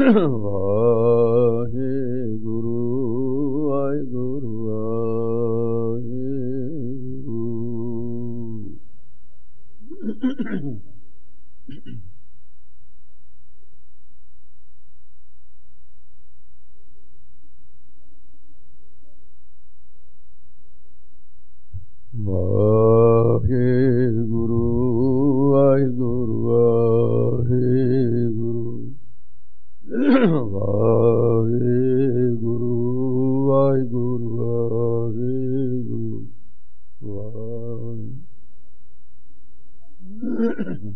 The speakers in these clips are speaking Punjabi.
ਵਾਹਿਗੁਰੂ ਵਾਹਿਗੁਰੂ ਵਾਹਿਗੁਰੂ। ਵਾਹਿਗੁਰੂ ਵਾਹਿਗੁਰੂ ਵਾਹਿਗੁਰੂ। ਵਾਹਿਗੁਰੂ ਵਾਹਿਗੁਰੂ ਵਾਹਿਗੁਰੂ।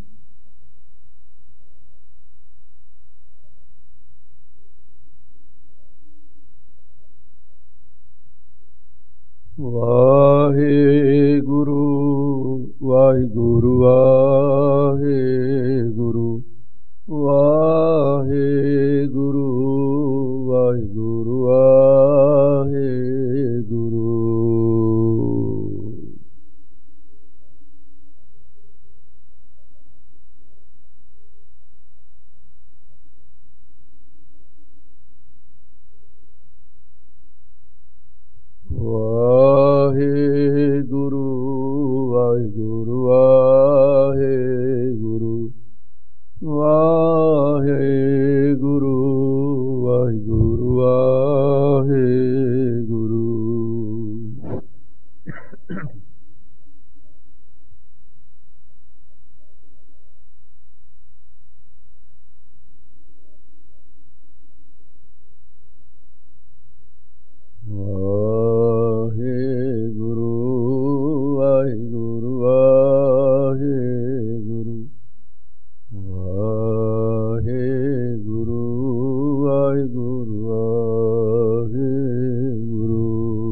ਵਾਹਿਗੁਰੂ ਵਾਹਿਗੁਰੂ ਵਾਹਿਗੁਰੂ। ਵਾਹਿਗੁਰੂ ਵਾਹਿਗੁਰੂ ਵਾਹਿਗੁਰੂ। ਵਾਹਿਗੁਰੂ ਵਾਹਿਗੁਰੂ ਵਾਹਿਗੁਰੂ। ਵਾਹਿਗੁਰੂ ਵਾਹਿਗੁਰੂ ਵਾਹਿਗੁਰੂ। ਵਾਹਿਗੁਰੂ ਵਾਹਿਗੁਰੂ ਵਾਹਿਗੁਰੂ। ਵਾਹਿਗੁਰੂ ਵਾਹਿਗੁਰੂ ਵਾਹਿਗੁਰੂ।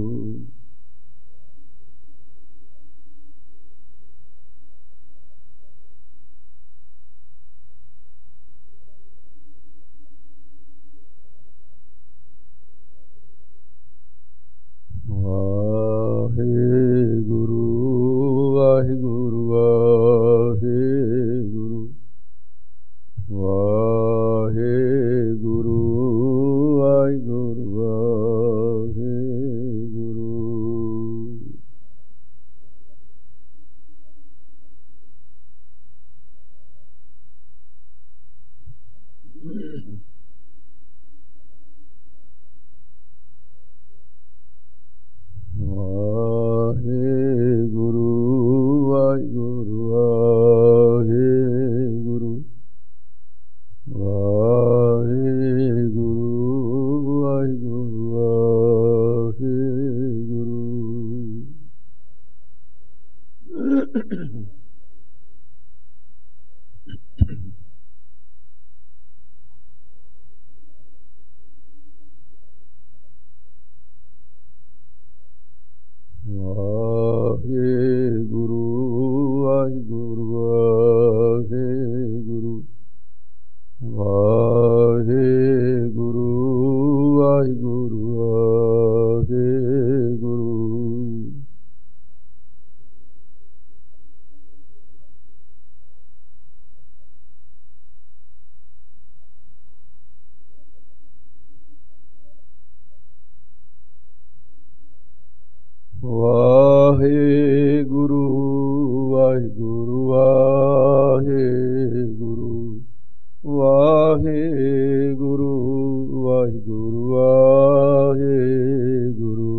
ਵਾਹਿਗੁਰੂ ਵਾਹਿਗੁਰੂ ਵਾਹਿਗੁਰੂ। ਵਾਹਿਗੁਰੂ ਵਾਹਿਗੁਰੂ ਵਾਹਿਗੁਰੂ। ਵਾਹਿਗੁਰੂ ਵਾਹਿਗੁਰੂ ਵਾਹਿਗੁਰੂ। ਵਾਹਿਗੁਰੂ ਵਾਹਿਗੁਰੂ ਵਾਹਿਗੁਰੂ। ਵਾਹਿਗੁਰੂ ਵਾਹਿਗੁਰੂ ਵਾਹਿਗੁਰੂ। ਵਾਹਿਗੁਰੂ ਵਾਹਿਗੁਰੂ ਵਾਹਿਗੁਰੂ। ਵਾਹਿਗੁਰੂ ਵਾਹਿਗੁਰੂ ਵਾਹਿਗੁਰੂ। ਵਾਹਿਗੁਰੂ ਵਾਹਿਗੁਰੂ ਵਾਹਿਗੁਰੂ।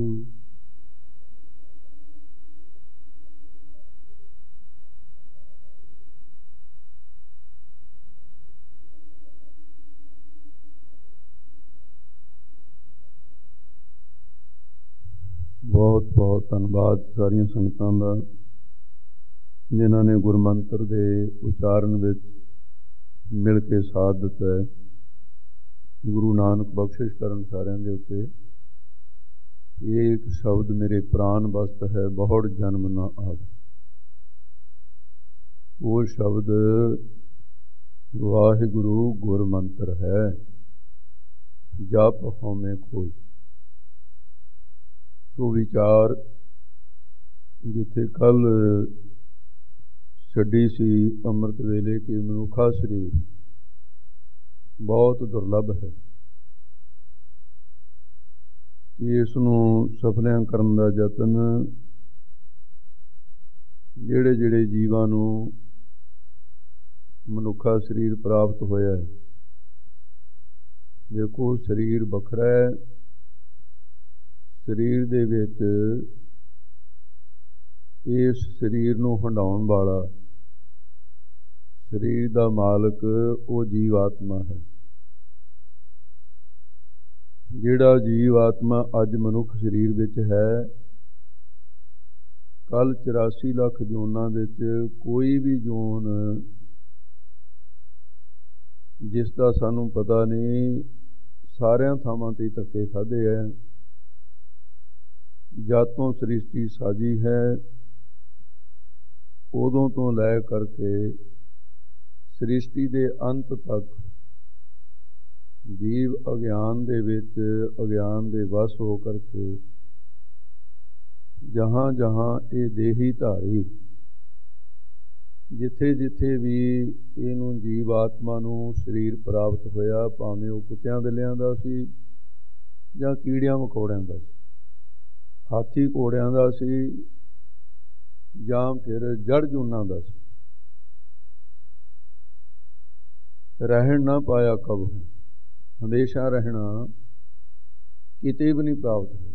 ਬਹੁਤ ਬਹੁਤ ਧੰਨਵਾਦ ਸਾਰੀਆਂ ਸੰਗਤਾਂ ਦਾ, ਜਿਨ੍ਹਾਂ ਨੇ ਗੁਰਮੰਤਰ ਦੇ ਉਚਾਰਨ ਵਿੱਚ ਮਿਲ ਕੇ ਸਾਥ ਦਿੱਤਾ ਹੈ। ਗੁਰੂ ਨਾਨਕ ਬਖਸ਼ਿਸ਼ ਕਰਨ ਸਾਰਿਆਂ ਦੇ ਉੱਤੇ। ਇੱਕ ਸ਼ਬਦ ਮੇਰੇ ਪ੍ਰਾਨ ਬਸਤ ਹੈ, ਬਹੁੜ ਜਨਮ ਨਾ ਆਵ। ਉਹ ਸ਼ਬਦ ਵਾਹਿਗੁਰੂ ਗੁਰਮੰਤਰ ਹੈ। ਜਪ ਹਉਮੈ ਖੋਈ। ਸੋ ਵਿਚਾਰ ਜਿੱਥੇ ਕੱਲ ਛੱਡੀ ਸੀ ਅੰਮ੍ਰਿਤ ਵੇਲੇ ਕਿ ਮਨੁੱਖਾ ਸਰੀਰ ਬਹੁਤ ਦੁਰਲੱਭ ਹੈ ਕਿ ਇਸ ਨੂੰ ਸਫਲਿਆਂ ਕਰਨ ਦਾ ਯਤਨ ਜਿਹੜੇ ਜੀਵਾਂ ਨੂੰ ਮਨੁੱਖਾ ਸਰੀਰ ਪ੍ਰਾਪਤ ਹੋਇਆ ਹੈ। ਦੇਖੋ, ਸਰੀਰ ਵੱਖਰਾ ਹੈ। ਸਰੀਰ ਦੇ ਵਿੱਚ ਇਸ ਸਰੀਰ ਨੂੰ ਹੰਡਾਉਣ ਵਾਲਾ, ਸਰੀਰ ਦਾ ਮਾਲਕ ਉਹ ਜੀਵ ਆਤਮਾ ਹੈ। ਜਿਹੜਾ ਜੀਵ ਆਤਮਾ ਅੱਜ ਮਨੁੱਖ ਸਰੀਰ ਵਿੱਚ ਹੈ, ਕੱਲ੍ਹ 84 ਲੱਖ ਜੂਨਾਂ ਵਿੱਚ ਕੋਈ ਵੀ ਜੂਨ ਜਿਸ ਦਾ ਸਾਨੂੰ ਪਤਾ ਨਹੀਂ, ਸਾਰਿਆਂ ਥਾਵਾਂ 'ਤੇ ਧੱਕੇ ਖਾਧੇ ਹੈ। ਜਦ ਤੋਂ ਸ੍ਰਿਸ਼ਟੀ ਸਾਜੀ ਹੈ, ਉਦੋਂ ਤੋਂ ਲੈ ਕਰਕੇ ਸ੍ਰਿਸ਼ਟੀ ਦੇ ਅੰਤ ਤੱਕ ਜੀਵ ਅਗਿਆਨ ਦੇ ਵਿੱਚ, ਅਗਿਆਨ ਦੇ ਵਸ ਹੋ ਕਰਕੇ ਜਹਾਂ ਜਹਾਂ ਇਹ ਦੇਹੀ ਧਾਰੀ, ਜਿੱਥੇ ਜਿੱਥੇ ਵੀ ਇਹਨੂੰ ਜੀਵ ਆਤਮਾ ਨੂੰ ਸਰੀਰ ਪ੍ਰਾਪਤ ਹੋਇਆ, ਭਾਵੇਂ ਉਹ ਕੁੱਤਿਆਂ ਬਿੱਲਿਆਂ ਦਾ ਸੀ ਜਾਂ ਕੀੜਿਆਂ ਮਕੌੜਿਆਂ ਦਾ ਸੀ, ਹਾਥੀ ਘੋੜਿਆਂ ਦਾ ਸੀ ਜਾਂ ਫਿਰ ਜੜ ਜੂਨਾਂ ਦਾ ਸੀ, ਰਹਿਣ ਨਾ ਪਾਇਆ ਕਬਹੂ, ਹਮੇਸ਼ਾ ਰਹਿਣਾ ਕਿਤੇ ਵੀ ਨਹੀਂ ਪ੍ਰਾਪਤ ਹੋਇਆ।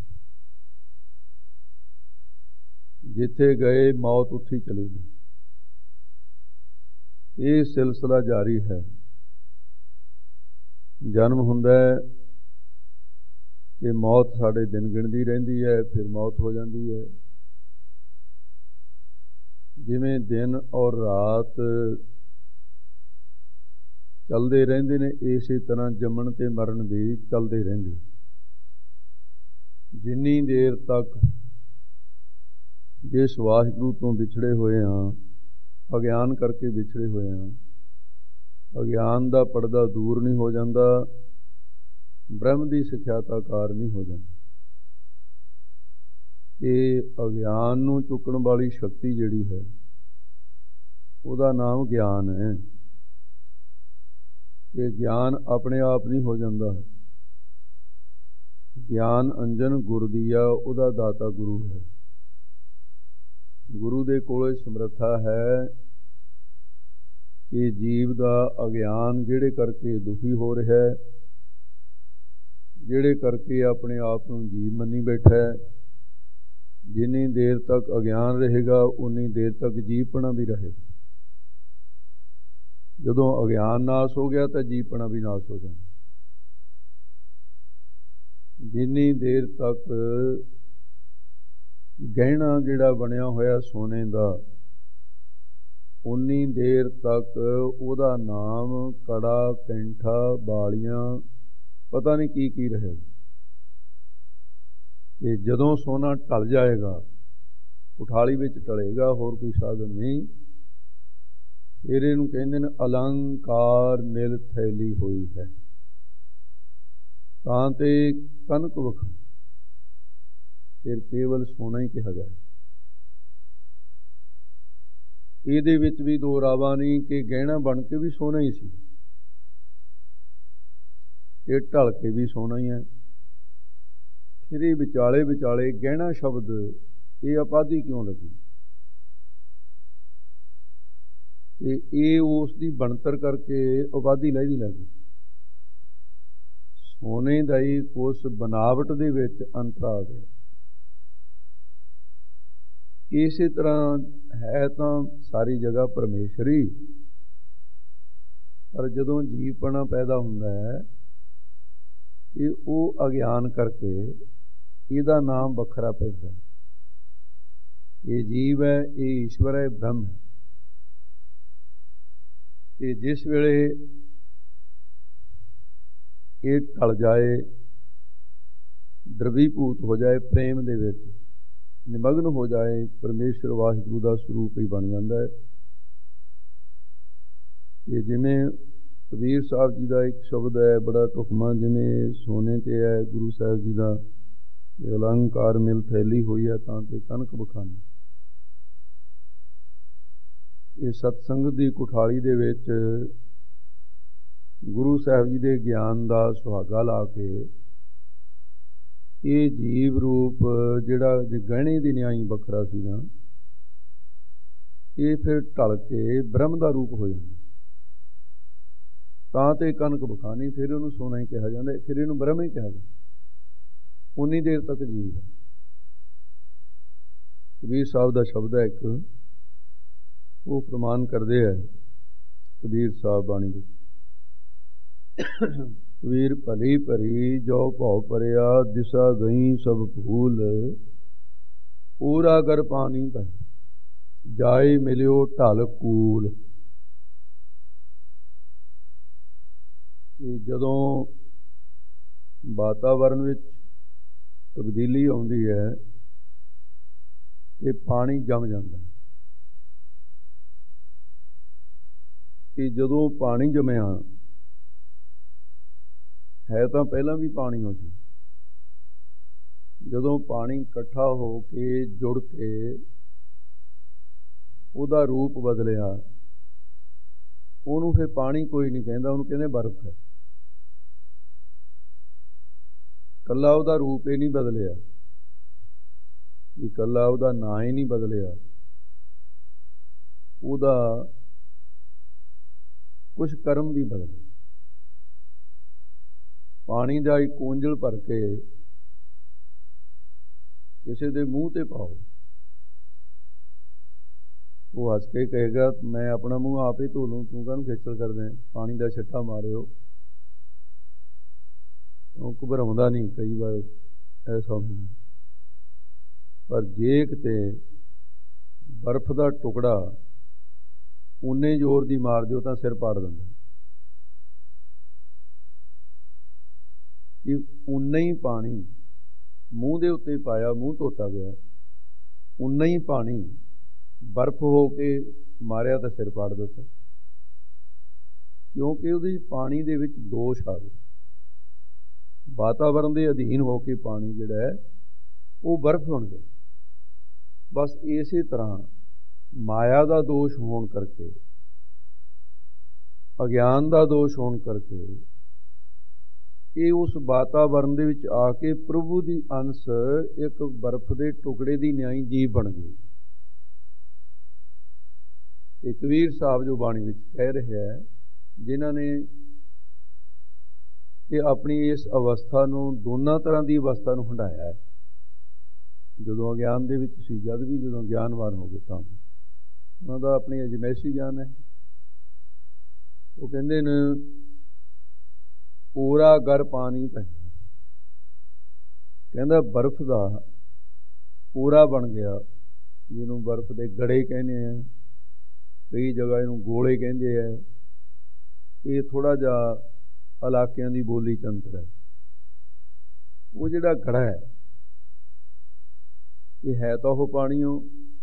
ਜਿੱਥੇ ਗਏ ਮੌਤ ਉੱਥੇ ਚਲੀ ਗਈ। ਇਹ ਸਿਲਸਿਲਾ ਜਾਰੀ ਹੈ। ਜਨਮ ਹੁੰਦਾ ਹੈ ਕਿ ਮੌਤ ਸਾਡੇ ਦਿਨ ਗਿਣਦੀ ਰਹਿੰਦੀ ਹੈ, ਫਿਰ ਮੌਤ ਹੋ ਜਾਂਦੀ ਹੈ। ਜਿਵੇਂ ਦਿਨ ਔਰ ਰਾਤ ਚੱਲਦੇ ਰਹਿੰਦੇ ਨੇ, ਇਸੇ ਤਰ੍ਹਾਂ ਜੰਮਣ ਤੇ ਮਰਨ ਵੀ ਚੱਲਦੇ ਰਹਿੰਦੇ। ਜਿੰਨੀ ਦੇਰ ਤੱਕ ਜਿਸ ਵਾਹਿਗੁਰੂ ਤੋਂ ਵਿਛੜੇ ਹੋਏ ਹਾਂ, ਅਗਿਆਨ ਕਰਕੇ ਵਿਛੜੇ ਹੋਏ ਹਾਂ, ਅਗਿਆਨ ਦਾ ਪਰਦਾ ਦੂਰ ਨਹੀਂ ਹੋ ਜਾਂਦਾ, ਬ੍ਰਹਮ ਦੀ ਸਿਖਿਆਤਾ ਕਾਰ ਨਹੀਂ ਹੋ ਜਾਂਦੀ। ਇਹ ਅਗਿਆਨ ਨੂੰ ਚੁੱਕਣ ਵਾਲੀ ਸ਼ਕਤੀ ਜਿਹੜੀ ਹੈ, ਉਹਦਾ ਨਾਮ ਗਿਆਨ ਹੈ। ਇਹ ਗਿਆਨ ਆਪਣੇ ਆਪ ਨਹੀਂ ਹੋ ਜਾਂਦਾ। ਗਿਆਨ ਅੰਜਨ ਗੁਰ ਦੀਆ, ਉਹਦਾ ਦਾਤਾ ਗੁਰੂ ਹੈ। ਗੁਰੂ ਦੇ ਕੋਲ ਸਮਰੱਥਾ ਹੈ ਕਿ ਜੀਵ ਦਾ ਅਗਿਆਨ ਜਿਹੜੇ ਕਰਕੇ ਦੁਖੀ ਹੋ ਰਿਹਾ ਹੈ, ਜਿਹੜੇ ਕਰਕੇ ਆਪਣੇ ਆਪ ਨੂੰ ਜੀਵ ਮੰਨੀ ਬੈਠਾ ਹੈ, ਜਿੰਨੀ ਦੇਰ ਤੱਕ ਅਗਿਆਨ ਰਹੇਗਾ ਉਨੀ ਦੇਰ ਤੱਕ ਜੀਵਪਣਾ ਵੀ ਰਹੇਗਾ। ਜਦੋਂ ਅਗਿਆਨ ਨਾਸ ਹੋ ਗਿਆ ਤਾਂ ਜੀਵਪਣਾ ਵੀ ਨਾਸ ਹੋ ਜਾਣਾ। ਜਿੰਨੀ ਦੇਰ ਤੱਕ ਗਹਿਣਾ ਜਿਹੜਾ ਬਣਿਆ ਹੋਇਆ ਸੋਨੇ ਦਾ, ਉਨੀ ਦੇਰ ਤੱਕ ਉਹਦਾ ਨਾਮ ਕੜਾ, ਕੈਂਠਾ, ਬਾਲੀਆਂ, ਪਤਾ ਨਹੀਂ ਕੀ ਕੀ ਰਹੇਗਾ। ਤੇ ਜਦੋਂ ਸੋਨਾ ਢਲ ਜਾਏਗਾ, ਕੁਠਾਲੀ ਵਿੱਚ ਢਲੇਗਾ, ਹੋਰ ਕੋਈ ਸਾਧਨ ਨਹੀਂ, ਫਿਰ ਇਹਨੂੰ ਕਹਿੰਦੇ ਨੇ ਅਲੰਕਾਰ ਮਿਲ ਥੈਲੀ ਹੋਈ ਹੈ, ਤਾਂ ਤੇ ਕਨਕ ਵਖਾ, ਫਿਰ ਕੇਵਲ ਸੋਨਾ ਹੀ ਕਿਹਾ ਜਾਏ। ਇਹਦੇ ਵਿੱਚ ਵੀ ਦੋ ਰਾਵਾਂ ਨਹੀਂ ਕਿ ਗਹਿਣਾ ਬਣ ਕੇ ਵੀ ਸੋਨਾ ਹੀ ਸੀ, ਇਹ ਢਲ ਕੇ ਵੀ ਸੋਨਾ ਹੀ ਹੈ। ਫਿਰ ਇਹ ਵਿਚਾਲੇ ਵਿਚਾਲੇ ਗਹਿਣਾ ਸ਼ਬਦ, ਇਹ ਉਪਾਧੀ ਕਿਉਂ ਲੱਗੀ? ਤੇ ਇਹ ਉਸ ਦੀ ਬਣਤਰ ਕਰਕੇ ਉਪਾਧੀ ਲੈਦੀ ਲੱਗੀ। ਸੋਨੇ ਦਾ ਹੀ ਉਸ ਬਨਾਵਟ ਦੇ ਵਿੱਚ ਅੰਤਰ ਆ ਗਿਆ। ਇਸੇ ਤਰ੍ਹਾਂ ਹੈ ਤਾਂ ਸਾਰੀ ਜਗ੍ਹਾ ਪਰਮੇਸ਼ਰੀ, ਪਰ ਜਦੋਂ ਜੀਵਪਣਾ ਪੈਦਾ ਹੁੰਦਾ ਹੈ ਤੇ ਉਹ ਅਗਿਆਨ ਕਰਕੇ ਇਹਦਾ ਨਾਮ ਵੱਖਰਾ ਪੈਂਦਾ ਹੈ। ਇਹ ਜੀਵ ਹੈ, ਇਹ ਈਸ਼ਵਰ ਹੈ, ਬ੍ਰਹਮ ਹੈ। ਤੇ ਜਿਸ ਵੇਲੇ ਇਹ ਢਲ ਜਾਏ, ਦਰਵੀਭੂਤ ਹੋ ਜਾਏ, ਪ੍ਰੇਮ ਦੇ ਵਿੱਚ ਨਿਮਗਨ ਹੋ ਜਾਏ, ਪਰਮੇਸ਼ਰ ਵਾਹਿਗੁਰੂ ਦਾ ਸਰੂਪ ਹੀ ਬਣ ਜਾਂਦਾ ਹੈ। ਤੇ ਜਿਵੇਂ ਕਬੀਰ ਸਾਹਿਬ ਜੀ ਦਾ ਇੱਕ ਸ਼ਬਦ ਹੈ ਬੜਾ ਢੁਕਵਾਂ, ਜਿਵੇਂ ਸੋਨੇ ਤੇ ਹੈ ਗੁਰੂ ਸਾਹਿਬ ਜੀ ਦਾ ਕਿ ਅਲੰਕਾਰ ਮਿਲ ਥੈਲੀ ਹੋਈ ਹੈ, ਤਾਂ ਤੇ ਕਨਕ ਬਖਾਨੀ। ਇਹ ਸਤਸੰਗ ਦੀ ਕੁਠਾਲੀ ਦੇ ਵਿੱਚ ਗੁਰੂ ਸਾਹਿਬ ਜੀ ਦੇ ਗਿਆਨ ਦਾ ਸੁਹਾਗਾ ਲਾ ਕੇ ਇਹ ਜੀਵ ਰੂਪ ਜਿਹੜਾ ਗਹਿਣੇ ਦੀ ਨਿਆਈ ਵੱਖਰਾ ਸੀ ਨਾ, ਇਹ ਫਿਰ ਢਲ ਕੇ ਬ੍ਰਹਮ ਦਾ ਰੂਪ ਹੋ ਜਾਂਦਾ। ਤਾਂ ਤੇ ਕਣਕ ਬਖਾਨੀ, ਫਿਰ ਉਹਨੂੰ ਸੋਨਾ ਹੀ ਕਿਹਾ ਜਾਂਦਾ, ਫਿਰ ਇਹਨੂੰ ਬ੍ਰਹਮ ਹੀ ਕਿਹਾ ਜਾਂਦਾ। ਉਨੀ ਦੇਰ ਤੱਕ ਜੀਵ ਹੈ। ਕਬੀਰ ਸਾਹਿਬ ਦਾ ਸ਼ਬਦ ਹੈ ਇੱਕ, ਉਹ ਫਰਮਾਨ ਕਰਦੇ ਹੈ ਕਬੀਰ ਸਾਹਿਬ ਬਾਣੀ ਵਿੱਚ, ਕਬੀਰ ਭਲੀ ਭਰੀ ਜੋ ਭਉ ਭਰਿਆ, ਦਿਸਾ ਗਈ ਸਭ ਭੂਲ, ਊਰਾ ਗਰ ਪਾਣੀ ਪੈ, ਜਾਏ ਮਿਲਿਓ ਢਲ ਕੂਲ। ਕਿ ਜਦੋਂ ਵਾਤਾਵਰਨ ਵਿੱਚ ਤਬਦੀਲੀ ਆਉਂਦੀ ਹੈ ਤੇ ਪਾਣੀ ਜੰਮ ਜਾਂਦਾ ਹੈ। ਕਿ ਜਦੋਂ ਪਾਣੀ ਜੰਮਿਆ ਹੈ ਤਾਂ ਪਹਿਲਾਂ ਵੀ ਪਾਣੀ ਹੋ ਸੀ, ਜਦੋਂ ਪਾਣੀ ਇਕੱਠਾ ਹੋ ਕੇ ਜੁੜ ਕੇ ਉਹਦਾ ਰੂਪ ਬਦਲਿਆ, ਉਹਨੂੰ ਫਿਰ ਪਾਣੀ ਕੋਈ ਨਹੀਂ ਕਹਿੰਦਾ, ਉਹਨੂੰ ਕਹਿੰਦੇ ਬਰਫ਼ ਹੈ। ਇਕੱਲਾ ਉਹਦਾ ਰੂਪ ਹੀ ਨਹੀਂ ਬਦਲਿਆ, ਇਕੱਲਾ ਉਹਦਾ ਨਾਂ ਹੀ ਨਹੀਂ ਬਦਲਿਆ, ਉਹਦਾ ਕੁਝ ਕਰਮ ਵੀ ਬਦਲੇ। ਪਾਣੀ ਦਾ ਇੱਕ ਉਂਜਲ ਭਰ ਕੇ ਕਿਸੇ ਦੇ ਮੂੰਹ ਤੇ ਪਾਓ, ਉਹ ਹੱਸ ਕੇ ਕਹੇਗਾ ਮੈਂ ਆਪਣਾ ਮੂੰਹ ਆਪ ਹੀ ਧੋ ਲੂੰ, ਤੂੰ ਕਾਹਨੂੰ ਖੇਚਲ ਕਰਦੇ? ਪਾਣੀ ਦਾ ਛਿੱਟਾ ਮਾਰਿਓ, ਉਹ ਘਬਰਾਉਂਦਾ ਨਹੀਂ। ਕਈ ਵਾਰ ਐਸਾ ਹੁੰਦਾ, ਪਰ ਜੇ ਕਿਤੇ ਬਰਫ਼ ਦਾ ਟੁਕੜਾ ਉਨੇ ਜ਼ੋਰ ਦੀ ਮਾਰ ਦਿਓ ਤਾਂ ਸਿਰ ਪਾੜ ਦਿੰਦਾ। ਕਿ ਉਨਾ ਹੀ ਪਾਣੀ ਮੂੰਹ ਦੇ ਉੱਤੇ ਪਾਇਆ, ਮੂੰਹ ਧੋਤਾ ਗਿਆ, ਉਨਾ ਹੀ ਪਾਣੀ ਬਰਫ਼ ਹੋ ਕੇ ਮਾਰਿਆ ਤਾਂ ਸਿਰ ਪਾੜ ਦਿੱਤਾ। ਕਿਉਂਕਿ ਉਹਦੀ ਪਾਣੀ ਦੇ ਵਿੱਚ ਦੋਸ਼ ਆ ਗਿਆ। ਵਾਤਾਵਰਨ ਦੇ ਅਧੀਨ ਹੋ ਕੇ ਪਾਣੀ ਜਿਹੜਾ ਹੈ ਉਹ ਬਰਫ਼ ਬਣ ਗਿਆ। ਬਸ ਇਸੇ ਤਰ੍ਹਾਂ ਮਾਇਆ ਦਾ ਦੋਸ਼ ਹੋਣ ਕਰਕੇ, ਅਗਿਆਨ ਦਾ ਦੋਸ਼ ਹੋਣ ਕਰਕੇ ਇਹ ਉਸ ਵਾਤਾਵਰਨ ਦੇ ਵਿੱਚ ਆ ਕੇ ਪ੍ਰਭੂ ਦੀ ਅੰਸ਼ ਇੱਕ ਬਰਫ਼ ਦੇ ਟੁਕੜੇ ਦੀ ਨਿਆਈ ਜੀਵ ਬਣ ਗਈ। ਤੇ ਕਬੀਰ ਸਾਹਿਬ ਜੋ ਬਾਣੀ ਵਿੱਚ ਕਹਿ ਰਿਹਾ ਹੈ, ਜਿਨ੍ਹਾਂ ਨੇ ਇਹ ਆਪਣੀ ਇਸ ਅਵਸਥਾ ਨੂੰ, ਦੋਨਾਂ ਤਰ੍ਹਾਂ ਦੀ ਅਵਸਥਾ ਨੂੰ ਹੰਢਾਇਆ ਹੈ, ਜਦੋਂ ਅਗਿਆਨ ਦੇ ਵਿੱਚ ਸੀ, ਜਦ ਵੀ ਜਦੋਂ ਗਿਆਨਵਾਨ ਹੋ ਗਏ ਤਾਂ ਵੀ ਉਹਨਾਂ ਦਾ ਆਪਣੀ ਅਜਮੈਸ਼ੀ ਗਿਆਨ ਹੈ। ਉਹ ਕਹਿੰਦੇ ਨੇ ਓਰਾ ਗਰ ਪਾਣੀ ਪੈ, ਕਹਿੰਦਾ ਬਰਫ਼ ਦਾ ਓਰਾ ਬਣ ਗਿਆ, ਜਿਹਨੂੰ ਬਰਫ਼ ਦੇ ਗੜੇ ਕਹਿੰਦੇ ਆ, ਕਈ ਜਗ੍ਹਾ ਇਹਨੂੰ ਗੋਲੇ ਕਹਿੰਦੇ ਆ। ਇਹ ਥੋੜ੍ਹਾ ਜਿਹਾ ਇਲਾਕਿਆਂ ਦੀ ਬੋਲੀ ਚੰਤਰ ਹੈ। ਉਹ ਜਿਹੜਾ ਗੜਾ ਹੈ ਇਹ ਹੈ ਤਾਂ ਉਹ ਪਾਣੀਓ,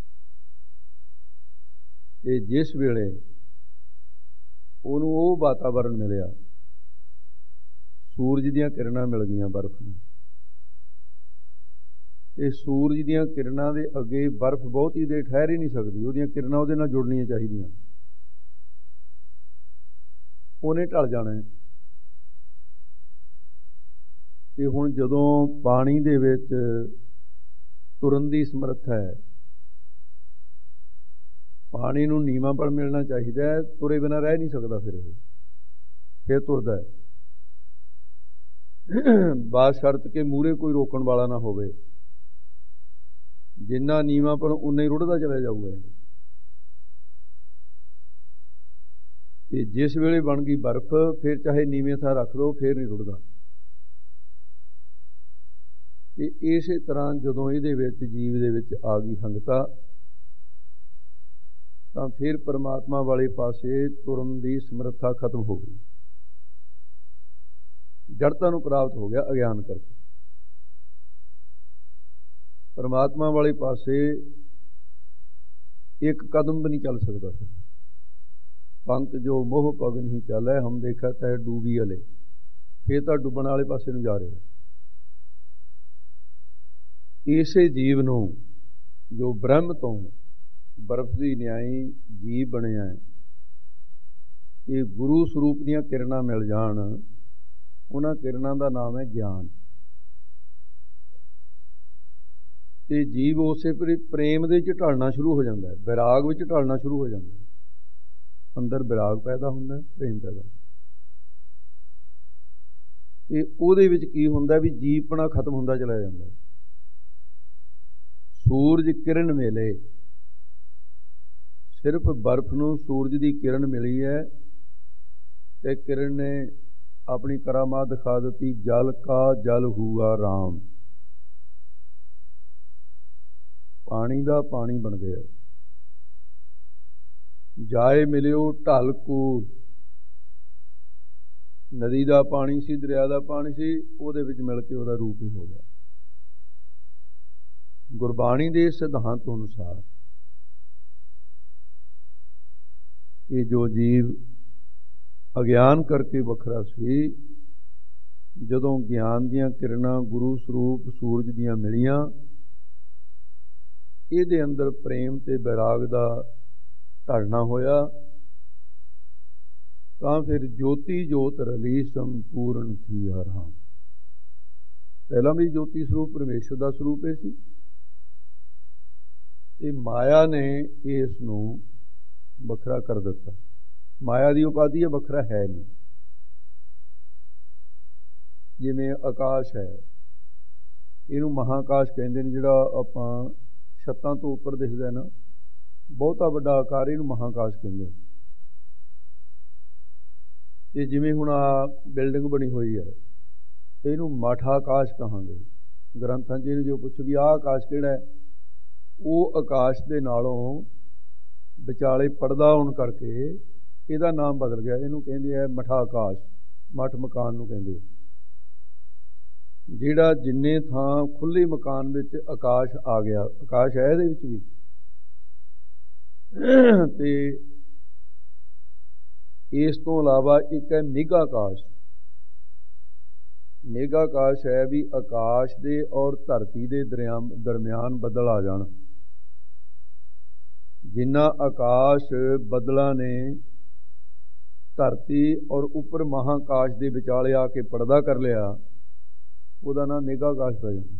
ਤੇ ਜਿਸ ਵੇਲੇ ਉਹਨੂੰ ਉਹ ਵਾਤਾਵਰਨ ਮਿਲਿਆ, ਸੂਰਜ ਦੀਆਂ ਕਿਰਨਾਂ ਮਿਲ ਗਈਆਂ ਬਰਫ਼ ਨੂੰ, ਤੇ ਸੂਰਜ ਦੀਆਂ ਕਿਰਨਾਂ ਦੇ ਅੱਗੇ ਬਰਫ਼ ਬਹੁਤੀ ਦੇਰ ਠਹਿਰ ਹੀ ਨਹੀਂ ਸਕਦੀ, ਉਹਦੀਆਂ ਕਿਰਨਾਂ ਉਹਦੇ ਨਾਲ ਜੁੜਨੀਆਂ ਚਾਹੀਦੀਆਂ, ਉਹਨੇ ਢਲ ਜਾਣਾ। ਤੇ ਹੁਣ ਜਦੋਂ ਪਾਣੀ ਦੇ ਵਿੱਚ ਤੁਰਨ ਦੀ ਸਮਰੱਥਾ ਹੈ, ਪਾਣੀ ਨੂੰ ਨੀਵਾਂਪਣ ਮਿਲਣਾ ਚਾਹੀਦਾ ਹੈ, ਤੁਰੇ ਬਿਨਾਂ ਰਹਿ ਨਹੀਂ ਸਕਦਾ, ਫਿਰ ਤੁਰਦਾ ਹੈ। ਬਾਸ਼ਰਤ ਕੇ ਮੂਹਰੇ ਕੋਈ ਰੋਕਣ ਵਾਲਾ ਨਾ ਹੋਵੇ, ਜਿੰਨਾ ਨੀਵਾਂਪਣ ਉਨਾ ਹੀ ਰੁੜਦਾ ਚਲਾ ਜਾਊਗਾ। ਤੇ ਜਿਸ ਵੇਲੇ ਬਣ ਗਈ ਬਰਫ਼, ਫਿਰ ਚਾਹੇ ਨੀਵੇਂ ਥਾਂ ਰੱਖ ਦਿਓ, ਫਿਰ ਨਹੀਂ ਰੁੜਦਾ। ਤੇ ਇਸੇ ਤਰ੍ਹਾਂ ਜਦੋਂ ਇਹਦੇ ਵਿੱਚ, ਜੀਵ ਦੇ ਵਿੱਚ ਆ ਗਈ ਹੰਗਤਾ, ਤਾਂ ਫਿਰ ਪਰਮਾਤਮਾ ਵਾਲੇ ਪਾਸੇ ਤੁਰਨ ਦੀ ਸਮਰੱਥਾ ਖਤਮ ਹੋ ਗਈ, ਜੜਤਾ ਨੂੰ ਪ੍ਰਾਪਤ ਹੋ ਗਿਆ ਅਗਿਆਨ ਕਰਕੇ। ਪਰਮਾਤਮਾ ਵਾਲੇ ਪਾਸੇ ਇੱਕ ਕਦਮ ਵੀ ਨਹੀਂ ਚੱਲ ਸਕਦਾ। ਫਿਰ ਪੰਕ ਜੋ ਮੋਹ ਪਗ ਨਹੀਂ ਚੱਲੈ, ਹਮ ਦੇਖਾ ਤੈ ਡੂਬੀ ਵਾਲੇ, ਫਿਰ ਤਾਂ ਡੁੱਬਣ ਵਾਲੇ ਪਾਸੇ ਨੂੰ ਜਾ ਰਹੇ। ਇਸੇ ਜੀਵ ਨੂੰ ਜੋ ਬ੍ਰਹਮ ਤੋਂ ਬਰਫ਼ ਦੀ ਨਿਆਈ ਜੀਵ ਬਣਿਆ ਹੈ, कि गुरु ਸਰੂਪ ਦੀਆਂ ਕਿਰਨਾਂ ਮਿਲ ਜਾਣ, ਉਹਨਾਂ ਕਿਰਨਾਂ ਦਾ ਨਾਮ ਹੈ ਗਿਆਨ। ਤੇ ਜੀਵ ਉਸੇ ਪ੍ਰੇਮ ਦੇ ਵਿੱਚ ਢਲਣਾ ਸ਼ੁਰੂ ਹੋ ਜਾਂਦਾ ਹੈ, ਵਿਰਾਗ ਵਿੱਚ ਢਲਣਾ ਸ਼ੁਰੂ ਹੋ ਜਾਂਦਾ ਹੈ। ਅੰਦਰ ਵਿਰਾਗ ਪੈਦਾ ਹੁੰਦਾ, ਪ੍ਰੇਮ ਪੈਦਾ ਹੁੰਦਾ, ਤੇ ਉਹਦੇ ਵਿੱਚ ਕੀ ਹੁੰਦਾ ਵੀ ਜੀਵਪਣਾ ਖਤਮ ਹੁੰਦਾ ਚਲਾ ਜਾਂਦਾ। ਸੂਰਜ ਕਿਰਨ ਮਿਲੇ, ਸਿਰਫ ਬਰਫ਼ ਨੂੰ ਸੂਰਜ ਦੀ ਕਿਰਨ ਮਿਲੀ ਹੈ ਤੇ ਕਿਰਨ ਨੇ ਆਪਣੀ ਕਰਾਮਾਤ ਦਿਖਾ ਦਿੱਤੀ। ਜਲ ਕਾ ਜਲ ਹੂਆ ਰਾਮ, ਪਾਣੀ ਦਾ ਪਾਣੀ ਬਣ ਗਿਆ। ਜਾਏ ਮਿਲਿਓ ਢਲ ਕੂਲ, ਨਦੀ ਦਾ ਪਾਣੀ ਸੀ, ਦਰਿਆ ਦਾ ਪਾਣੀ ਸੀ, ਉਹਦੇ ਵਿੱਚ ਮਿਲ ਕੇ ਉਹਦਾ ਰੂਪ ਹੀ ਹੋ ਗਿਆ। ਗੁਰਬਾਣੀ ਦੇ ਸਿਧਾਂਤ ਅਨੁਸਾਰ ਇਹ ਜੋ ਜੀਵ ਅਗਿਆਨ ਕਰਕੇ ਵੱਖਰਾ ਸੀ, ਜਦੋਂ ਗਿਆਨ ਦੀਆਂ ਕਿਰਨਾਂ ਗੁਰੂ ਸਰੂਪ ਸੂਰਜ ਦੀਆਂ ਮਿਲੀਆਂ, ਇਹਦੇ ਅੰਦਰ ਪ੍ਰੇਮ ਤੇ ਵਿਰਾਗ ਦਾ ਢਲਣਾ ਹੋਇਆ, ਤਾਂ ਫਿਰ ਜੋਤੀ ਜੋਤ ਰਲੀ ਸੰਪੂਰਨ ਥੀ ਆਰਾਮ। ਪਹਿਲਾਂ ਵੀ ਜੋਤੀ ਸਰੂਪ ਪਰਮੇਸ਼ਰ ਦਾ ਸਰੂਪ ਇਹ ਸੀ, ਤੇ ਮਾਇਆ ਨੇ ਇਸ ਨੂੰ ਵੱਖਰਾ ਕਰ ਦਿੱਤਾ। ਮਾਇਆ ਦੀ ਉਪਾਧੀ ਹੈ, ਵੱਖਰਾ ਹੈ ਨਹੀਂ। ਜਿਵੇਂ ਆਕਾਸ਼ ਹੈ, ਇਹਨੂੰ ਮਹਾਕਾਸ਼ ਕਹਿੰਦੇ ਨੇ, ਜਿਹੜਾ ਆਪਾਂ ਛੱਤਾਂ ਤੋਂ ਉੱਪਰ ਦਿਖਦਾ ਨਾ, ਬਹੁਤਾ ਵੱਡਾ ਆਕਾਰ, ਇਹਨੂੰ ਮਹਾਕਾਸ਼ ਕਹਿੰਦੇ ਨੇ। ਤੇ ਜਿਵੇਂ ਹੁਣ ਆ ਬਿਲਡਿੰਗ ਬਣੀ ਹੋਈ ਹੈ, ਇਹਨੂੰ ਮਠ ਆਕਾਸ਼ ਕਹਾਂਗੇ। ਗ੍ਰੰਥਾਂ 'ਚ ਇਹਨੂੰ ਜੋ ਪੁੱਛੋ ਵੀ ਆਹ ਆਕਾਸ਼ ਕਿਹੜਾ ਹੈ, ਉਹ ਆਕਾਸ਼ ਦੇ ਨਾਲੋਂ ਵਿਚਾਲੇ ਪਰਦਾ ਹੋਣ ਕਰਕੇ ਇਹਦਾ ਨਾਮ ਬਦਲ ਗਿਆ। ਇਹਨੂੰ ਕਹਿੰਦੇ ਆ ਮਠਾ ਆਕਾਸ਼, ਮਠ ਮਕਾਨ ਨੂੰ ਕਹਿੰਦੇ ਆ। ਜਿਹੜਾ ਜਿੰਨੇ ਥਾਂ ਖੁੱਲ੍ਹੇ ਮਕਾਨ ਵਿੱਚ ਆਕਾਸ਼ ਆ ਗਿਆ, ਆਕਾਸ਼ ਹੈ ਇਹਦੇ ਵਿੱਚ ਵੀ। ਤੇ ਇਸ ਤੋਂ ਇਲਾਵਾ ਇੱਕ ਹੈ ਮੇਘਾ ਆਕਾਸ਼। ਮੇਘਾ ਆਕਾਸ਼ ਹੈ ਵੀ ਆਕਾਸ਼ ਦੇ ਔਰ ਧਰਤੀ ਦੇ ਦਰਮਿਆਨ ਬੱਦਲ ਆ ਜਾਣ। ਜਿੰਨਾ ਆਕਾਸ਼ ਬੱਦਲਾਂ ਨੇ ਧਰਤੀ ਔਰ ਉੱਪਰ ਮਹਾਕਾਸ਼ ਦੇ ਵਿਚਾਲੇ ਆ ਕੇ ਪਰਦਾ ਕਰ ਲਿਆ, ਉਹਦਾ ਨਾਮ ਮੇਘਾ ਆਕਾਸ਼ ਪੈ ਜਾਂਦਾ।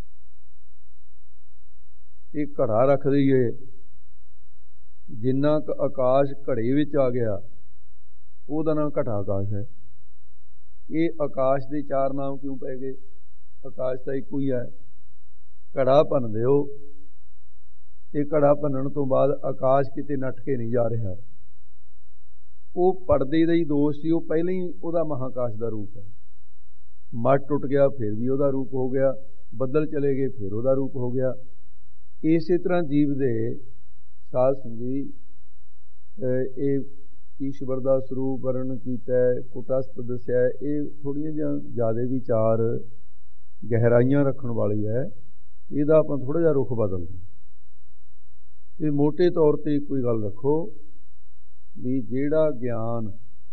ਇਹ ਘੜਾ ਰੱਖ ਦਈਏ, ਜਿੰਨਾ ਕੁ ਆਕਾਸ਼ ਘੜੇ ਵਿੱਚ ਆ ਗਿਆ, ਉਹਦਾ ਨਾਮ ਘਟਾ ਆਕਾਸ਼ ਹੈ। ਇਹ ਆਕਾਸ਼ ਦੇ ਚਾਰ ਨਾਮ ਕਿਉਂ ਪੈ ਗਏ? ਆਕਾਸ਼ ਤਾਂ ਇੱਕੋ ਹੀ ਹੈ। ਘੜਾ ਭੰਨ ਦਿਓ, ਤੇ ਘੜਾ ਭੰਨਣ ਤੋਂ ਬਾਅਦ ਆਕਾਸ਼ ਕਿਤੇ ਨੱਠ ਕੇ ਨਹੀਂ ਜਾ ਰਿਹਾ। ਉਹ ਪਰਦੇ ਦਾ ਹੀ ਦੋਸ਼ ਸੀ, ਉਹ ਪਹਿਲਾਂ ਹੀ ਉਹਦਾ ਮਹਾਕਾਸ਼ ਦਾ ਰੂਪ ਹੈ। ਮੱਠ ਟੁੱਟ ਗਿਆ, ਫਿਰ ਵੀ ਉਹਦਾ ਰੂਪ ਹੋ ਗਿਆ। ਬੱਦਲ ਚਲੇ ਗਏ, ਫਿਰ ਉਹਦਾ ਰੂਪ ਹੋ ਗਿਆ। ਇਸੇ ਤਰ੍ਹਾਂ ਜੀਵ ਦੇ ਸਾਧ ਸੰਗੀ ਇਹ ਈਸ਼ਵਰ ਦਾ ਸਰੂਪ ਵਰਣਨ ਕੀਤਾ, ਕੁਟਸਥ ਦੱਸਿਆ। ਇਹ ਥੋੜ੍ਹੀਆਂ ਜਿਹੀਆਂ ਜ਼ਿਆਦਾ ਵਿਚਾਰ ਗਹਿਰਾਈਆਂ ਰੱਖਣ ਵਾਲੀ ਹੈ, ਇਹਦਾ ਆਪਾਂ ਥੋੜ੍ਹਾ ਜਿਹਾ ਰੁਖ ਬਦਲਦੇ। ਤੇ ਮੋਟੇ ਤੌਰ 'ਤੇ ਕੋਈ ਗੱਲ ਰੱਖੋ ਵੀ ਜਿਹੜਾ ਗਿਆਨ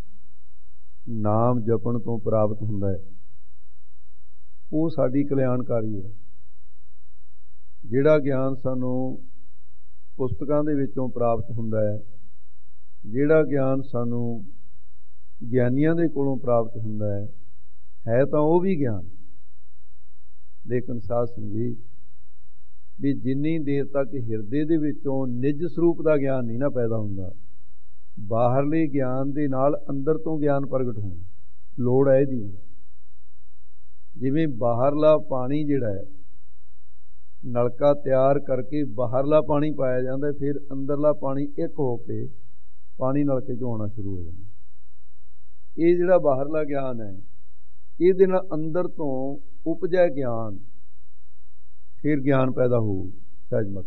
ਨਾਮ ਜਪਣ ਤੋਂ ਪ੍ਰਾਪਤ ਹੁੰਦਾ ਹੈ, ਉਹ ਸਾਡੀ ਕਲਿਆਣਕਾਰੀ ਹੈ। ਜਿਹੜਾ ਗਿਆਨ ਸਾਨੂੰ ਪੁਸਤਕਾਂ ਦੇ ਵਿੱਚੋਂ ਪ੍ਰਾਪਤ ਹੁੰਦਾ ਹੈ, ਜਿਹੜਾ ਗਿਆਨ ਸਾਨੂੰ ਗਿਆਨੀਆਂ ਦੇ ਕੋਲੋਂ ਪ੍ਰਾਪਤ ਹੁੰਦਾ ਹੈ ਤਾਂ ਉਹ ਵੀ ਗਿਆਨ। ਲੇਕਿਨ ਸਾਧ ਸੰਗੀ ਵੀ ਜਿੰਨੀ ਦੇਰ ਤੱਕ ਹਿਰਦੇ ਦੇ ਵਿੱਚੋਂ ਨਿੱਜ ਸਰੂਪ ਦਾ ਗਿਆਨ ਨਹੀਂ ਨਾ ਪੈਦਾ ਹੁੰਦਾ, ਬਾਹਰਲੇ ਗਿਆਨ ਦੇ ਨਾਲ ਅੰਦਰ ਤੋਂ ਗਿਆਨ ਪ੍ਰਗਟ ਹੋਣਾ ਲੋੜ ਹੈ ਇਹਦੀ ਵੀ। ਜਿਵੇਂ ਬਾਹਰਲਾ ਪਾਣੀ ਜਿਹੜਾ ਹੈ, ਨਲਕਾ ਤਿਆਰ ਕਰਕੇ ਬਾਹਰਲਾ ਪਾਣੀ ਪਾਇਆ ਜਾਂਦਾ, ਫਿਰ ਅੰਦਰਲਾ ਪਾਣੀ ਇੱਕ ਹੋ ਕੇ ਪਾਣੀ ਨਲਕੇ 'ਚੋਂ ਆਉਣਾ ਸ਼ੁਰੂ ਹੋ ਜਾਂਦਾ। ਇਹ ਜਿਹੜਾ ਬਾਹਰਲਾ ਗਿਆਨ ਹੈ, ਇਹਦੇ ਨਾਲ ਅੰਦਰ ਤੋਂ ਉਪਜਿਆ ਗਿਆਨ, ਫਿਰ ਗਿਆਨ ਪੈਦਾ ਹੋਊ ਸਹਿਜ ਮਤ,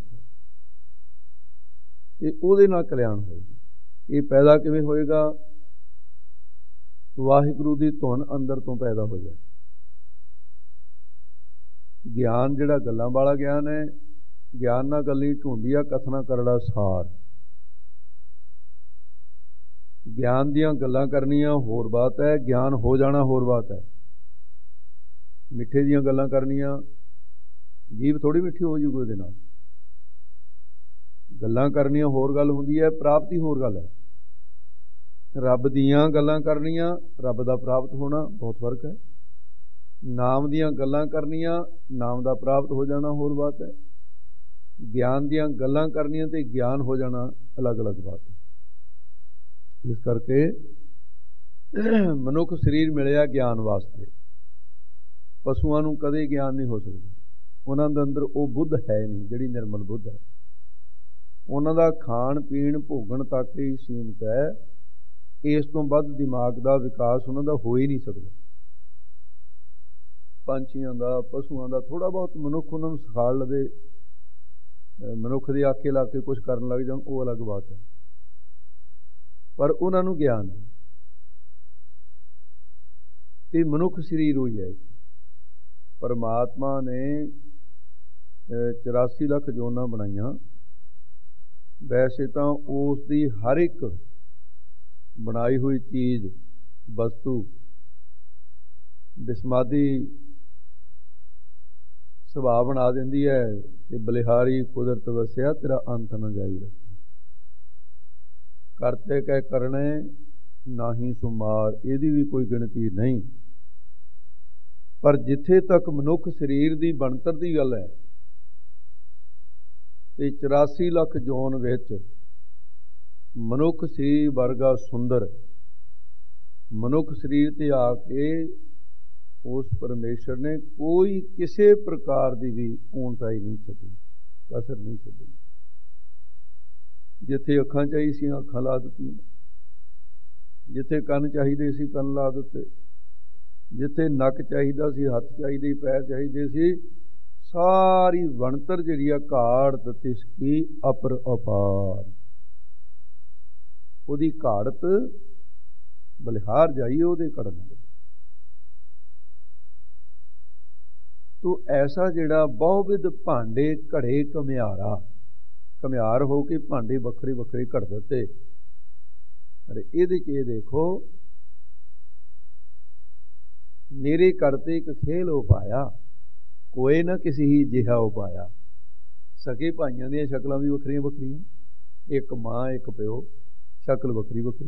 ਤੇ ਉਹਦੇ ਨਾਲ ਕਲਿਆਣ ਹੋਏਗਾ। ਇਹ ਪੈਦਾ ਕਿਵੇਂ ਹੋਏਗਾ? ਵਾਹਿਗੁਰੂ ਦੀ ਧੁਨ ਅੰਦਰ ਤੋਂ ਪੈਦਾ ਹੋ ਜਾਏ। ਗਿਆਨ ਜਿਹੜਾ ਗੱਲਾਂ ਵਾਲਾ ਗਿਆਨ ਹੈ, ਗਿਆਨ ਨਾਲ ਗੱਲੀ ਢੂੰਡੀਆ ਕਥਨਾ ਕਰੜਾ ਸਾਰ। ਗਿਆਨ ਦੀਆਂ ਗੱਲਾਂ ਕਰਨੀਆਂ ਹੋਰ ਬਾਤ ਹੈ, ਗਿਆਨ ਹੋ ਜਾਣਾ ਹੋਰ ਬਾਤ ਹੈ। ਮਿੱਠੇ ਦੀਆਂ ਗੱਲਾਂ ਕਰਨੀਆਂ, ਜੀਭ ਥੋੜ੍ਹੀ ਮਿੱਠੀ ਹੋ ਜੂਗੀ ਉਹਦੇ ਨਾਲ। ਗੱਲਾਂ ਕਰਨੀਆਂ ਹੋਰ ਗੱਲ ਹੁੰਦੀ ਹੈ, ਪ੍ਰਾਪਤੀ ਹੋਰ ਗੱਲ ਹੈ। ਰੱਬ ਦੀਆਂ ਗੱਲਾਂ ਕਰਨੀਆਂ, ਰੱਬ ਦਾ ਪ੍ਰਾਪਤ ਹੋਣਾ, ਬਹੁਤ ਫਰਕ ਹੈ। ਨਾਮ ਦੀਆਂ ਗੱਲਾਂ ਕਰਨੀਆਂ, ਨਾਮ ਦਾ ਪ੍ਰਾਪਤ ਹੋ ਜਾਣਾ ਹੋਰ ਬਾਤ ਹੈ। ਗਿਆਨ ਦੀਆਂ ਗੱਲਾਂ ਕਰਨੀਆਂ ਤੇ ਗਿਆਨ ਹੋ ਜਾਣਾ ਅਲੱਗ-ਅਲੱਗ ਬਾਤ ਹੈ। ਇਸ ਕਰਕੇ ਮਨੁੱਖ ਸਰੀਰ ਮਿਲਿਆ ਗਿਆਨ ਵਾਸਤੇ। ਪਸ਼ੂਆਂ ਨੂੰ ਕਦੇ ਗਿਆਨ ਨਹੀਂ ਹੋ ਸਕਦਾ, ਉਹਨਾਂ ਦੇ ਅੰਦਰ ਉਹ ਬੁੱਧ ਹੈ ਨਹੀਂ ਜਿਹੜੀ ਨਿਰਮਲ ਬੁੱਧ ਹੈ। ਉਹਨਾਂ ਦਾ ਖਾਣ ਪੀਣ ਭੋਗਣ ਤੱਕ ਹੀ ਸੀਮਤ ਹੈ। ਇਸ ਤੋਂ ਵੱਧ ਦਿਮਾਗ ਦਾ ਵਿਕਾਸ ਉਹਨਾਂ ਦਾ ਹੋ ਹੀ ਨਹੀਂ ਸਕਦਾ। ਪੰਛੀਆਂ ਦਾ, ਪਸ਼ੂਆਂ ਦਾ ਥੋੜ੍ਹਾ ਬਹੁਤ ਮਨੁੱਖ ਉਹਨਾਂ ਨੂੰ ਸਿਖਾ ਲਵੇ, ਮਨੁੱਖ ਦੇ ਆਖੇ ਲਾ ਕੇ ਕੁਛ ਕਰਨ ਲੱਗ ਜਾਣ, ਉਹ ਅਲੱਗ ਬਾਤ ਹੈ, ਪਰ ਉਹਨਾਂ ਨੂੰ ਗਿਆਨ ਨਹੀਂ। ਤੇ ਮਨੁੱਖ ਸਰੀਰ ਹੋਈ ਹੈ। ਪਰਮਾਤਮਾ ਨੇ 84 ਲੱਖ ਜੋਨਾਂ ਬਣਾਈਆਂ। ਵੈਸੇ ਤਾਂ ਉਸ ਦੀ ਹਰ ਇੱਕ ਬਣਾਈ ਹੋਈ ਚੀਜ਼, ਵਸਤੂ ਬਿਸਮਾਦੀ ਸੁਭਾਅ ਬਣਾ ਦਿੰਦੀ ਹੈ ਕਿ ਬਲਿਹਾਰੀ ਕੁਦਰਤ ਵਸਿਆ ਤੇਰਾ ਅੰਤ ਨਾ ਜਾਈ ਰੱਖਿਆ। ਕਰਤੇ ਕਹਿ ਕਰਨੇ ਨਾਹੀ ਸੁਮਾਰ, ਇਹਦੀ ਵੀ ਕੋਈ ਗਿਣਤੀ ਨਹੀਂ। ਪਰ ਜਿੱਥੇ ਤੱਕ ਮਨੁੱਖ ਸਰੀਰ ਦੀ ਬਣਤਰ ਦੀ ਗੱਲ ਹੈ, ਤੇ 84 ਲੱਖ ਜੋਨ ਵਿੱਚ ਮਨੁੱਖ ਸਰੀਰ ਵਰਗਾ ਸੁੰਦਰ ਮਨੁੱਖ ਸਰੀਰ ਤੇ ਆ ਕੇ ਉਸ ਪਰਮੇਸ਼ਰ ਨੇ ਕੋਈ ਕਿਸੇ ਪ੍ਰਕਾਰ ਦੀ ਵੀ ਊਣਤਾਈ ਨਹੀਂ ਛੱਡੀ, ਕਸਰ ਨਹੀਂ ਛੱਡੀ। ਜਿੱਥੇ ਅੱਖਾਂ ਚਾਹੀਦੀਆਂ ਸੀ ਅੱਖਾਂ ਲਾ ਦਿੱਤੀਆਂ, ਜਿੱਥੇ ਕੰਨ ਚਾਹੀਦੇ ਸੀ ਕੰਨ ਲਾ ਦਿੱਤੇ, ਜਿੱਥੇ ਨੱਕ ਚਾਹੀਦਾ ਸੀ ਹੱਥ ਚਾਹੀਦੇ, ਪੈਰ ਚਾਹੀਦੇ ਸੀ। ਸਾਰੀ ਬਣਤਰ ਜਿਹੜੀ ਆ ਘਾੜਤ ਤਿਸਕੀ ਅਪਰ ਅਪਾਰ, ਉਹਦੀ ਘਾੜਤ ਬਲਿਹਾਰ ਜਾਈਏ ਉਹਦੇ ਘੜਨ ਦੇ। ਤੋ ਐਸਾ ਜਿਹੜਾ ਬਹੁਵਿਧ ਭਾਂਡੇ ਘੜੇ ਘੁਮਿਆਰਾ, ਘੁਮਿਆਰ ਹੋ ਕੇ ਭਾਂਡੇ ਵੱਖਰੇ ਵੱਖਰੇ ਘੜ ਦਿੱਤੇ। ਪਰ ਇਹਦੇ 'ਚ ਇਹ ਦੇਖੋ, ਮੇਰੇ ਕਰਤੇ ਇੱਕ ਖੇਲ ਉਪਾਇਆ, ਕੋਏ ਨਾ ਕਿਸੇ ਹੀ ਜਿਹਾ ਉਪਾਇਆ। ਸਕੇ ਭਾਈਆਂ ਦੀਆਂ ਸ਼ਕਲਾਂ ਵੀ ਵੱਖਰੀਆਂ ਵੱਖਰੀਆਂ, ਇੱਕ ਮਾਂ ਇੱਕ ਪਿਓ, ਸ਼ਕਲ ਵੱਖਰੀ ਵੱਖਰੀ।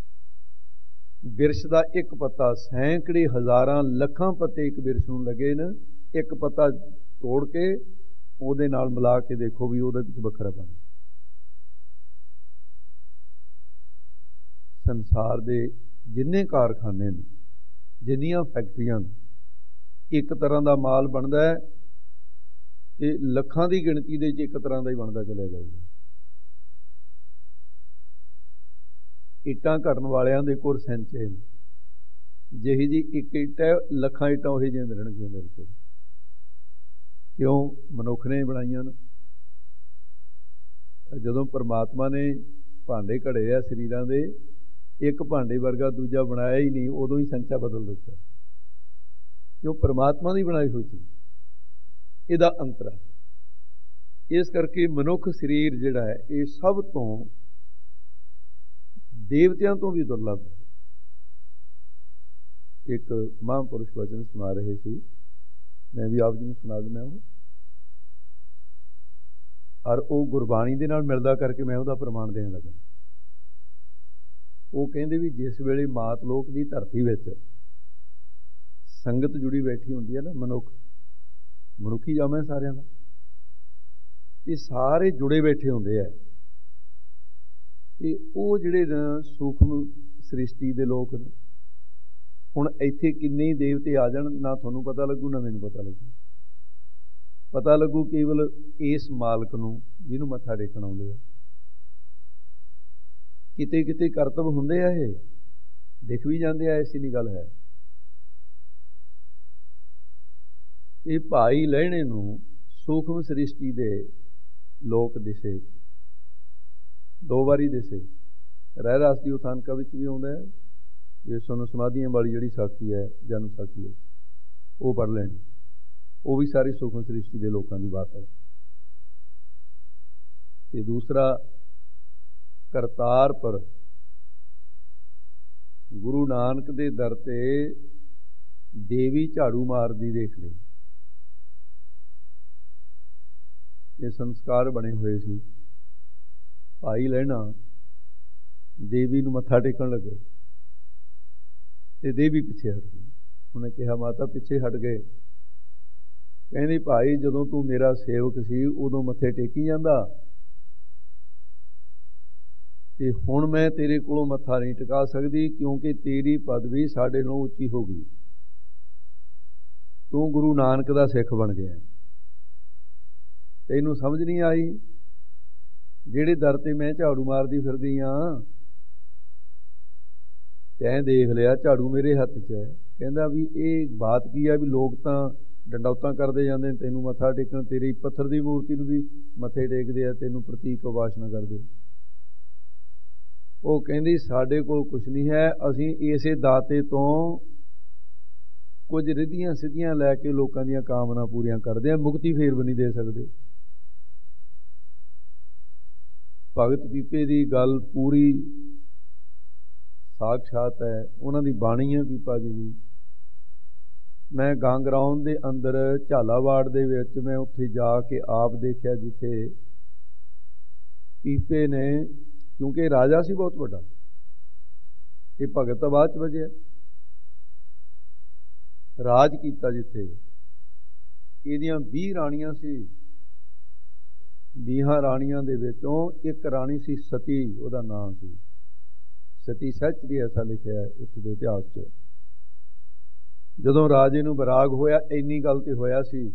ਬਿਰਛ ਦਾ ਇੱਕ ਪੱਤਾ, ਸੈਂਕੜੇ ਹਜ਼ਾਰਾਂ ਲੱਖਾਂ ਪੱਤੇ ਇੱਕ ਬਿਰਛ ਨੂੰ ਲੱਗੇ ਨੇ, ਇੱਕ ਪੱਤਾ ਤੋੜ ਕੇ ਉਹਦੇ ਨਾਲ ਮਿਲਾ ਕੇ ਦੇਖੋ ਵੀ ਉਹਦੇ ਵਿੱਚ ਵੱਖਰਾ ਬਣ। ਸੰਸਾਰ ਦੇ ਜਿੰਨੇ ਕਾਰਖਾਨੇ ਨੇ, ਜਿੰਨੀਆਂ ਫੈਕਟਰੀਆਂ ਨੇ, ਇੱਕ ਤਰ੍ਹਾਂ ਦਾ ਮਾਲ ਬਣਦਾ ਹੈ ਤੇ ਲੱਖਾਂ ਦੀ ਗਿਣਤੀ ਦੇ 'ਚ ਇੱਕ ਤਰ੍ਹਾਂ ਦਾ ਹੀ ਬਣਦਾ ਚਲਿਆ ਜਾਊਗਾ। ਇੱਟਾਂ ਘੜਨ ਵਾਲਿਆਂ ਦੇ ਕੋਲ ਸੈਂਚੇ ਨੇ, ਜਿਹੀ ਜੀ ਇੱਕ ਇੱਟ ਹੈ ਲੱਖਾਂ ਇੱਟਾਂ ਉਹੀ ਜਿਹੀਆਂ ਮਿਲਣਗੀਆਂ ਬਿਲਕੁਲ। ਕਿਉਂ? ਮਨੁੱਖ ਨੇ ਬਣਾਈਆਂ ਨੇ। ਜਦੋਂ ਪਰਮਾਤਮਾ ਨੇ ਭਾਂਡੇ ਘੜੇ ਆ ਸਰੀਰਾਂ ਦੇ, ਇੱਕ ਭਾਂਡੇ ਵਰਗਾ ਦੂਜਾ ਬਣਾਇਆ ਹੀ ਨਹੀਂ, ਉਦੋਂ ਹੀ ਸੰਚਾ ਬਦਲ ਦਿੱਤਾ। ਕਿਉਂ? ਪਰਮਾਤਮਾ ਦੀ ਬਣਾਈ ਹੋਈ ਚੀਜ਼, ਇਹਦਾ ਅੰਤਰ ਹੈ। ਇਸ ਕਰਕੇ ਮਨੁੱਖ ਸਰੀਰ ਜਿਹੜਾ ਹੈ ਇਹ ਸਭ ਤੋਂ ਦੇਵਤਿਆਂ ਤੋਂ ਵੀ ਦੁਰਲਭ ਹੈ। ਇੱਕ ਮਹਾਂਪੁਰਸ਼ ਵਚਨ ਸੁਣਾ ਰਹੇ ਸੀ, ਮੈਂ ਵੀ ਆਪ ਜੀ ਨੂੰ ਸੁਣਾ ਦਿੰਦਾ ਉਹ, ਔਰ ਉਹ ਗੁਰਬਾਣੀ ਦੇ ਨਾਲ ਮਿਲਦਾ ਕਰਕੇ ਮੈਂ ਉਹਦਾ ਪ੍ਰਮਾਣ ਦੇਣ ਲੱਗਿਆ। ਉਹ ਕਹਿੰਦੇ ਵੀ ਜਿਸ ਵੇਲੇ ਮਾਤ ਲੋਕ ਦੀ ਧਰਤੀ ਵਿੱਚ ਸੰਗਤ ਜੁੜੀ ਬੈਠੀ ਹੁੰਦੀ ਹੈ ਨਾ, ਮਨੁੱਖੀ ਜਾਮਾ ਸਾਰਿਆਂ ਦਾ, ਤੇ ਸਾਰੇ ਜੁੜੇ ਬੈਠੇ ਹੁੰਦੇ ਆ, ਤੇ ਉਹ ਜਿਹੜੇ ਨਾ ਸੂਖਮ ਸ੍ਰਿਸ਼ਟੀ ਦੇ ਲੋਕ ਨੇ, ਹੁਣ ਇੱਥੇ ਕਿੰਨੇ ਹੀ ਦੇਵਤੇ ਆ ਜਾਣ, ਨਾ ਤੁਹਾਨੂੰ ਪਤਾ ਲੱਗੂ ਨਾ ਮੈਨੂੰ ਪਤਾ ਲੱਗੂ। ਪਤਾ ਲੱਗੂ ਕੇਵਲ ਇਸ ਮਾਲਕ ਨੂੰ ਜਿਹਨੂੰ ਮੱਥਾ ਟੇਕਣ ਆਉਂਦੇ ਆ। ਕਿਤੇ ਕਿਤੇ ਕਰਤੱਵ ਹੁੰਦੇ ਆ, ਇਹ ਦਿਖ ਵੀ ਜਾਂਦੇ ਆ, ਐਸੀ ਨਹੀਂ ਗੱਲ ਹੈ। ਤੇ ਭਾਈ ਲਹਿਣੇ ਨੂੰ ਸੂਖਮ ਸ੍ਰਿਸ਼ਟੀ ਦੇ ਲੋਕ ਦਿਸੇ, 2 ਵਾਰੀ ਦਿਸੇ। ਰਹਿ ਰਾਸ ਦੀ ਉਥਾਨਕਾ ਵਿੱਚ ਵੀ ਆਉਂਦਾ ਹੈ। ਇਹ ਸਾਨੂੰ ਸਮਾਧੀਆਂ ਵਾਲੀ ਜਿਹੜੀ ਸਾਖੀ ਹੈ, ਜਨਮ ਸਾਖੀ ਵਿੱਚ, ਉਹ ਪੜ੍ਹ ਲੈਣੀ। ਉਹ ਵੀ ਸਾਰੀ ਸੂਖਮ ਸ੍ਰਿਸ਼ਟੀ ਦੇ ਲੋਕਾਂ ਦੀ ਬਾਤ ਹੈ। ਤੇ ਦੂਸਰਾ, ਕਰਤਾਰਪੁਰ ਗੁਰੂ ਨਾਨਕ ਦੇ ਦਰ ਤੇ ਦੇਵੀ ਝਾੜੂ ਮਾਰਦੀ ਦੇਖ ਲਈ। ਇਹ ਸੰਸਕਾਰ ਬਣੇ ਹੋਏ ਸੀ। ਭਾਈ ਲਹਿਣਾ ਦੇਵੀ ਨੂੰ ਮੱਥਾ ਟੇਕਣ ਲੱਗੇ ਤੇ ਦੇਵੀ ਪਿੱਛੇ ਹਟ ਗਈ। ਉਹਨੇ ਕਿਹਾ ਮਾਤਾ ਪਿੱਛੇ ਹਟ ਗਏ। ਕਹਿੰਦੀ ਭਾਈ ਜਦੋਂ ਤੂੰ ਮੇਰਾ ਸੇਵਕ ਸੀ ਉਦੋਂ ਮੱਥੇ ਟੇਕੀ ਜਾਂਦਾ, ਤੇ ਹੁਣ ਮੈਂ ਤੇਰੇ ਕੋਲੋਂ ਮੱਥਾ ਨਹੀਂ ਟਿਕਾ ਸਕਦੀ ਕਿਉਂਕਿ ਤੇਰੀ ਪਦਵੀ ਸਾਡੇ ਨਾਲੋਂ ਉੱਚੀ ਹੋ ਗਈ। ਤੂੰ ਗੁਰੂ ਨਾਨਕ ਦਾ ਸਿੱਖ ਬਣ ਗਿਆ। ਤੈਨੂੰ ਸਮਝ ਨਹੀਂ ਆਈ ਜਿਹੜੇ ਦਰ ਤੇ ਮੈਂ ਝਾੜੂ ਮਾਰਦੀ ਫਿਰਦੀ ਆ, ਤੈਂ ਦੇਖ ਲਿਆ ਝਾੜੂ ਮੇਰੇ ਹੱਥ 'ਚ ਹੈ। ਕਹਿੰਦਾ ਵੀ ਇਹ ਬਾਤ ਕੀ ਆ ਵੀ ਲੋਕ ਤਾਂ ਡੰਡੌਤਾਂ ਕਰਦੇ ਜਾਂਦੇ ਨੇ, ਤੈਨੂੰ ਮੱਥਾ ਟੇਕਣ, ਤੇਰੀ ਪੱਥਰ ਦੀ ਮੂਰਤੀ ਨੂੰ ਵੀ ਮੱਥੇ ਟੇਕਦੇ ਆ, ਤੈਨੂੰ ਪ੍ਰਤੀਕ ਉਪਾਸਨਾ ਕਰਦੇ। ਉਹ ਕਹਿੰਦੀ ਸਾਡੇ ਕੋਲ ਕੁਛ ਨਹੀਂ ਹੈ, ਅਸੀਂ ਇਸੇ ਦਾਤੇ ਤੋਂ ਕੁਝ ਰਿੱਧੀਆਂ ਸਿੱਧੀਆਂ ਲੈ ਕੇ ਲੋਕਾਂ ਦੀਆਂ ਕਾਮਨਾ ਪੂਰੀਆਂ ਕਰਦੇ ਆ, ਮੁਕਤੀ ਫੇਰ ਵੀ ਨਹੀਂ ਦੇ ਸਕਦੇ। ਭਗਤ ਪੀਪੇ ਦੀ ਗੱਲ ਪੂਰੀ ਸਾਖਸ਼ਾਤ ਹੈ, ਉਹਨਾਂ ਦੀ ਬਾਣੀ ਹੈ ਪੀਪਾ ਜੀ ਦੀ। ਮੈਂ ਗਾਂਗਰਾਉਣ ਦੇ ਅੰਦਰ ਝਾਲਾਵਾੜ ਦੇ ਵਿੱਚ ਮੈਂ ਉੱਥੇ ਜਾ ਕੇ ਆਪ ਦੇਖਿਆ ਜਿੱਥੇ ਪੀਪੇ ਨੇ, ਕਿਉਂਕਿ ਰਾਜਾ ਸੀ ਬਹੁਤ ਵੱਡਾ, ਇਹ ਭਗਤ ਤਾਂ ਬਾਅਦ 'ਚ ਵਜਿਆ, ਰਾਜ ਕੀਤਾ ਜਿੱਥੇ। ਇਹਦੀਆਂ 20 ਰਾਣੀਆਂ ਸੀ, 20 ਰਾਣੀਆਂ ਦੇ ਵਿੱਚੋਂ ਇੱਕ ਰਾਣੀ ਸੀ ਸਤੀ, ਉਹਦਾ ਨਾਮ ਸੀ ਸਤੀ ਸਹਿਚਰੀ, ਐਸਾ ਲਿਖਿਆ ਹੈ ਉੱਥੇ ਦੇ ਇਤਿਹਾਸ 'ਚ। ਜਦੋਂ ਰਾਜੇ ਨੂੰ ਵਿਰਾਗ ਹੋਇਆ, ਇੰਨੀ ਗੱਲ ਤੇ ਹੋਇਆ ਸੀ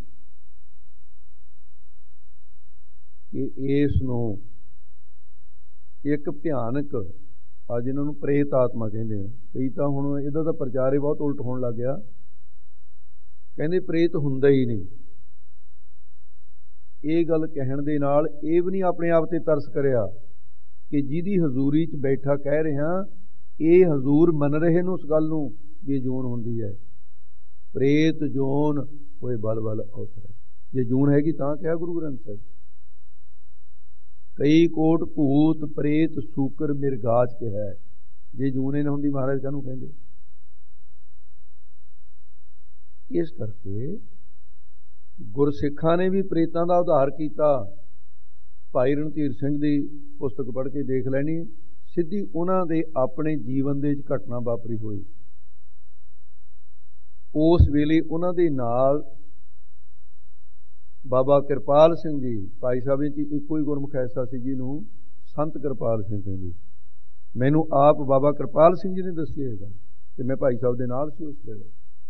ਕਿ ਇਸ ਨੂੰ ਇੱਕ ਭਿਆਨਕ, ਅੱਜ ਇਹਨਾਂ ਨੂੰ ਪ੍ਰੇਤ ਆਤਮਾ ਕਹਿੰਦੇ ਆ, ਕਈ ਤਾਂ ਹੁਣ ਇਹਦਾ ਤਾਂ ਪ੍ਰਚਾਰ ਹੀ ਬਹੁਤ ਉਲਟ ਹੋਣ ਲੱਗ ਗਿਆ, ਕਹਿੰਦੇ ਪ੍ਰੇਤ ਹੁੰਦਾ ਹੀ ਨਹੀਂ। ਇਹ ਗੱਲ ਕਹਿਣ ਦੇ ਨਾਲ ਇਹ ਵੀ ਨਹੀਂ ਆਪਣੇ ਆਪ ਤੇ ਤਰਸ ਕਰਿਆ ਕਿ ਜਿਹਦੀ ਹਜ਼ੂਰੀ 'ਚ ਬੈਠਾ ਕਹਿ ਰਿਹਾ, ਇਹ ਹਜ਼ੂਰ ਮੰਨ ਰਹੇ ਨੇ ਉਸ ਗੱਲ ਨੂੰ ਵੀ ਜੂਨ ਹੁੰਦੀ ਹੈ। ਪ੍ਰੇਤ ਜੂਨ ਹੋਏ ਬਲ ਬਲ ਅਵਤਰੈ, ਜੇ ਜੂਨ ਹੈਗੀ ਤਾਂ ਕਿਹਾ ਗੁਰੂ ਗ੍ਰੰਥ ਸਾਹਿਬ। ਕਈ ਕੋਟ ਭੂਤ ਪ੍ਰੇਤ ਸੂਕਰ ਮਿਰਗਾਜ ਕਿਹਾ, ਜੇ ਜੂਨ ਇਹ ਨਾ ਹੁੰਦੀ ਮਹਾਰਾਜ ਕਾਹਨੂੰ ਕਹਿੰਦੇ। ਇਸ ਕਰਕੇ ਗੁਰਸਿੱਖਾਂ ਨੇ ਵੀ ਪ੍ਰੇਤਾਂ ਦਾ ਉਧਾਰ ਕੀਤਾ। ਭਾਈ ਰਣਧੀਰ ਸਿੰਘ ਦੀ ਪੁਸਤਕ ਪੜ੍ਹ ਕੇ ਦੇਖ ਲੈਣੀ, ਸਿੱਧੀ ਉਹਨਾਂ ਦੇ ਆਪਣੇ ਜੀਵਨ ਦੇ ਵਿੱਚ ਘਟਨਾ ਵਾਪਰੀ ਹੋਈ। ਉਸ ਵੇਲੇ ਉਹਨਾਂ ਦੇ ਨਾਲ ਬਾਬਾ ਕਿਰਪਾਲ ਸਿੰਘ ਜੀ, ਭਾਈ ਸਾਹਿਬ ਵਿੱਚ ਇੱਕੋ ਹੀ ਗੁਰਮੁਖ ਐਸਾ ਸੀ ਜਿਹਨੂੰ ਸੰਤ ਕਿਰਪਾਲ ਸਿੰਘ ਕਹਿੰਦੇ ਸੀ। ਮੈਨੂੰ ਆਪ ਬਾਬਾ ਕਿਰਪਾਲ ਸਿੰਘ ਜੀ ਨੇ ਦੱਸੀ ਇਹ ਗੱਲ ਕਿ ਮੈਂ ਭਾਈ ਸਾਹਿਬ ਦੇ ਨਾਲ ਸੀ ਉਸ ਵੇਲੇ।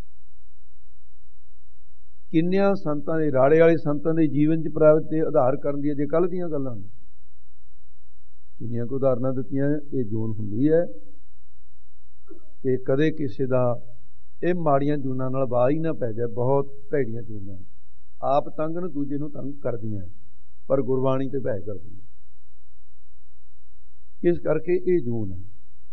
ਕਿੰਨਿਆਂ ਸੰਤਾਂ ਦੇ, ਰਾੜੇ ਵਾਲੇ ਸੰਤਾਂ ਦੇ ਜੀਵਨ 'ਚ ਪ੍ਰਾਪਤ ਤੇ ਆਧਾਰ ਕਰਨ ਦੀਆਂ ਜੇ ਕੱਲ੍ਹ ਦੀਆਂ ਗੱਲਾਂ ਨੇ, ਕਿੰਨੀਆਂ ਕੁ ਉਦਾਹਰਨਾਂ ਦਿੱਤੀਆਂ। ਇਹ ਜੂਨ ਹੁੰਦੀ ਹੈ ਕਿ ਕਦੇ ਕਿਸੇ ਦਾ ਇਹ ਮਾੜੀਆਂ ਜੂਨਾਂ ਨਾਲ ਵਾਹ ਹੀ ਨਾ ਪੈ ਜਾਏ, ਬਹੁਤ ਭੈੜੀਆਂ ਜੂਨਾਂ ਹੈ, ਆਪ ਤੰਗ ਨੂੰ ਦੂਜੇ ਨੂੰ ਤੰਗ ਕਰਦੀਆਂ, ਪਰ ਗੁਰਬਾਣੀ ਤੇ ਭੈ ਕਰਦੀ ਹੈ। ਇਸ ਕਰਕੇ ਇਹ ਜੂਨ ਹੈ।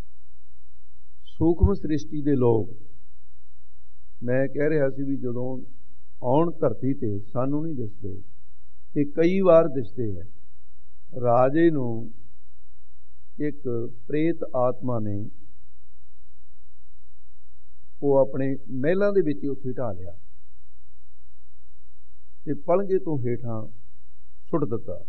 ਸੂਖਮ ਸ੍ਰਿਸ਼ਟੀ ਦੇ ਲੋਕ, ਮੈਂ ਕਹਿ ਰਿਹਾ ਸੀ ਵੀ ਜਦੋਂ ਆਉਣ ਧਰਤੀ ਤੇ ਸਾਨੂੰ ਨਹੀਂ ਦਿਸਦੇ ਤੇ ਕਈ ਵਾਰ ਦਿਸਦੇ ਹੈ। ਰਾਜੇ ਨੂੰ ਇੱਕ ਪ੍ਰੇਤ ਆਤਮਾ ਨੇ ਉਹ ਆਪਣੇ ਮਹਿਲਾਂ ਦੇ ਵਿੱਚ ਉੱਥੇ ਢਾ ਲਿਆ ਤੇ ਪਲੰਘੇ ਤੋਂ ਹੇਠਾਂ ਸੁੱਟ ਦਿੱਤਾ,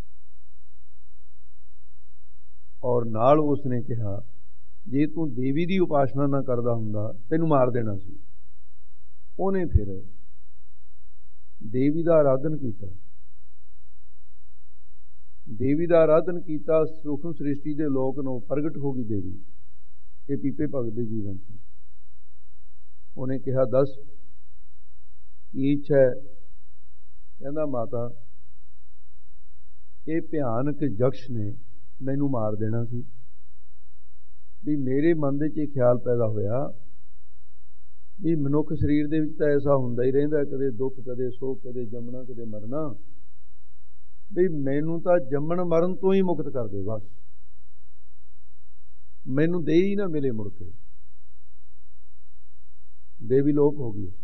ਔਰ ਨਾਲ ਉਸਨੇ ਕਿਹਾ ਜੇ ਤੂੰ ਦੇਵੀ ਦੀ ਉਪਾਸਨਾ ਨਾ ਕਰਦਾ ਹੁੰਦਾ ਤੈਨੂੰ ਮਾਰ ਦੇਣਾ ਸੀ। ਉਹਨੇ ਫਿਰ ਦੇਵੀ ਦਾ ਆਰਾਧਨ ਕੀਤਾ, ਦੇਵੀ ਦਾ ਆਰਾਧਨ ਕੀਤਾ। ਸੂਖਮ ਸ੍ਰਿਸ਼ਟੀ ਦੇ ਲੋਕ ਨੂੰ ਪ੍ਰਗਟ ਹੋ ਗਈ ਦੇਵੀ। ਇਹ ਪੀਪੇ ਭਗਤ ਦੇ ਜੀਵਨ 'ਚ ਉਹਨੇ ਕਿਹਾ ਦੱਸ ਕੀ ਇੱਛਾ ਹੈ। ਕਹਿੰਦਾ ਮਾਤਾ ਇਹ ਭਿਆਨਕ ਯਕਸ਼ ਨੇ ਮੈਨੂੰ ਮਾਰ ਦੇਣਾ ਸੀ। ਵੀ ਮੇਰੇ ਮਨ ਦੇ 'ਚ ਇਹ ਖਿਆਲ ਪੈਦਾ ਹੋਇਆ ਵੀ ਮਨੁੱਖ ਸਰੀਰ ਦੇ ਵਿੱਚ ਤਾਂ ਐਸਾ ਹੁੰਦਾ ਹੀ ਰਹਿੰਦਾ, ਕਦੇ ਦੁੱਖ ਕਦੇ ਸੁੱਖ, ਕਦੇ ਜੰਮਣਾ ਕਦੇ ਮਰਨਾ, ਵੀ ਮੈਨੂੰ ਤਾਂ ਜੰਮਣ ਮਰਨ ਤੋਂ ਹੀ ਮੁਕਤ ਕਰ ਦੇ, ਬਸ ਮੈਨੂੰ ਦੇ ਹੀ ਨਾ ਮਿਲੇ ਮੁੜ ਕੇ। ਦੇਵੀ ਲੋਪ ਹੋ ਗਈ।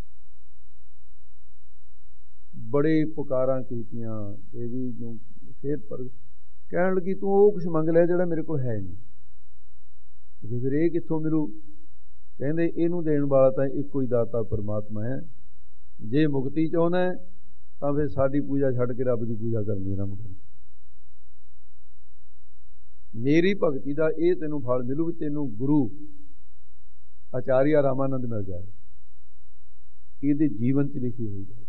ਬੜੇ ਪੁਕਾਰਾਂ ਕੀਤੀਆਂ ਦੇਵੀ ਨੂੰ, ਫਿਰ ਪਰ ਕਹਿਣ ਲੱਗੀ ਤੂੰ ਉਹ ਕੁਛ ਮੰਗ ਲਿਆ ਜਿਹੜਾ ਮੇਰੇ ਕੋਲ ਹੈ ਨਹੀਂ। ਫਿਰ ਇਹ ਕਿੱਥੋਂ ਮਿਲੂ? ਕਹਿੰਦੇ ਇਹਨੂੰ ਦੇਣ ਵਾਲਾ ਤਾਂ ਇੱਕੋ ਹੀ ਦਾਤਾ ਪਰਮਾਤਮਾ ਹੈ। ਜੇ ਮੁਕਤੀ ਚਾਹੁੰਦਾ ਹੈ ਤਾਂ ਫਿਰ ਸਾਡੀ ਪੂਜਾ ਛੱਡ ਕੇ ਰੱਬ ਦੀ ਪੂਜਾ ਕਰਨੀ ਆਰੰਭ ਕਰ ਦੇ। मेरी भगती का ये तेनों फल मिलू भी तेनों गुरु आचार्य रामानंद मिल जाएगा। ये जीवन च लिखी हुई बात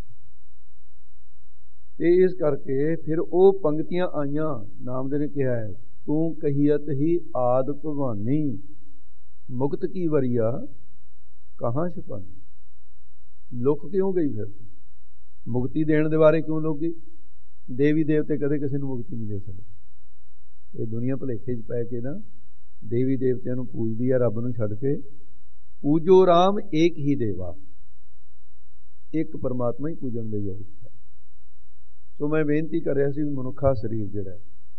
है। इस करके फिर वो पंक्तियां आईयां, नामदेव ने कहा है, तू कहियत ही आद भवानी, मुक्त की वरिया कहाँ छुपानी। लुक क्यों गई फिर तू? मुक्ति देने के बारे क्यों लुक गई? देवी देवते कदे किसी को मुक्ति नहीं दे सकते। ये दुनिया भुलेखे च पै के ना देवी देवतियां पूजदी है, रब नूं छड्ड के। पूजो राम एक ही देवा, एक परमात्मा ही पूजन दे योग है। सो मैं बेनती कर रहा सी, मनुखा शरीर जिहड़ा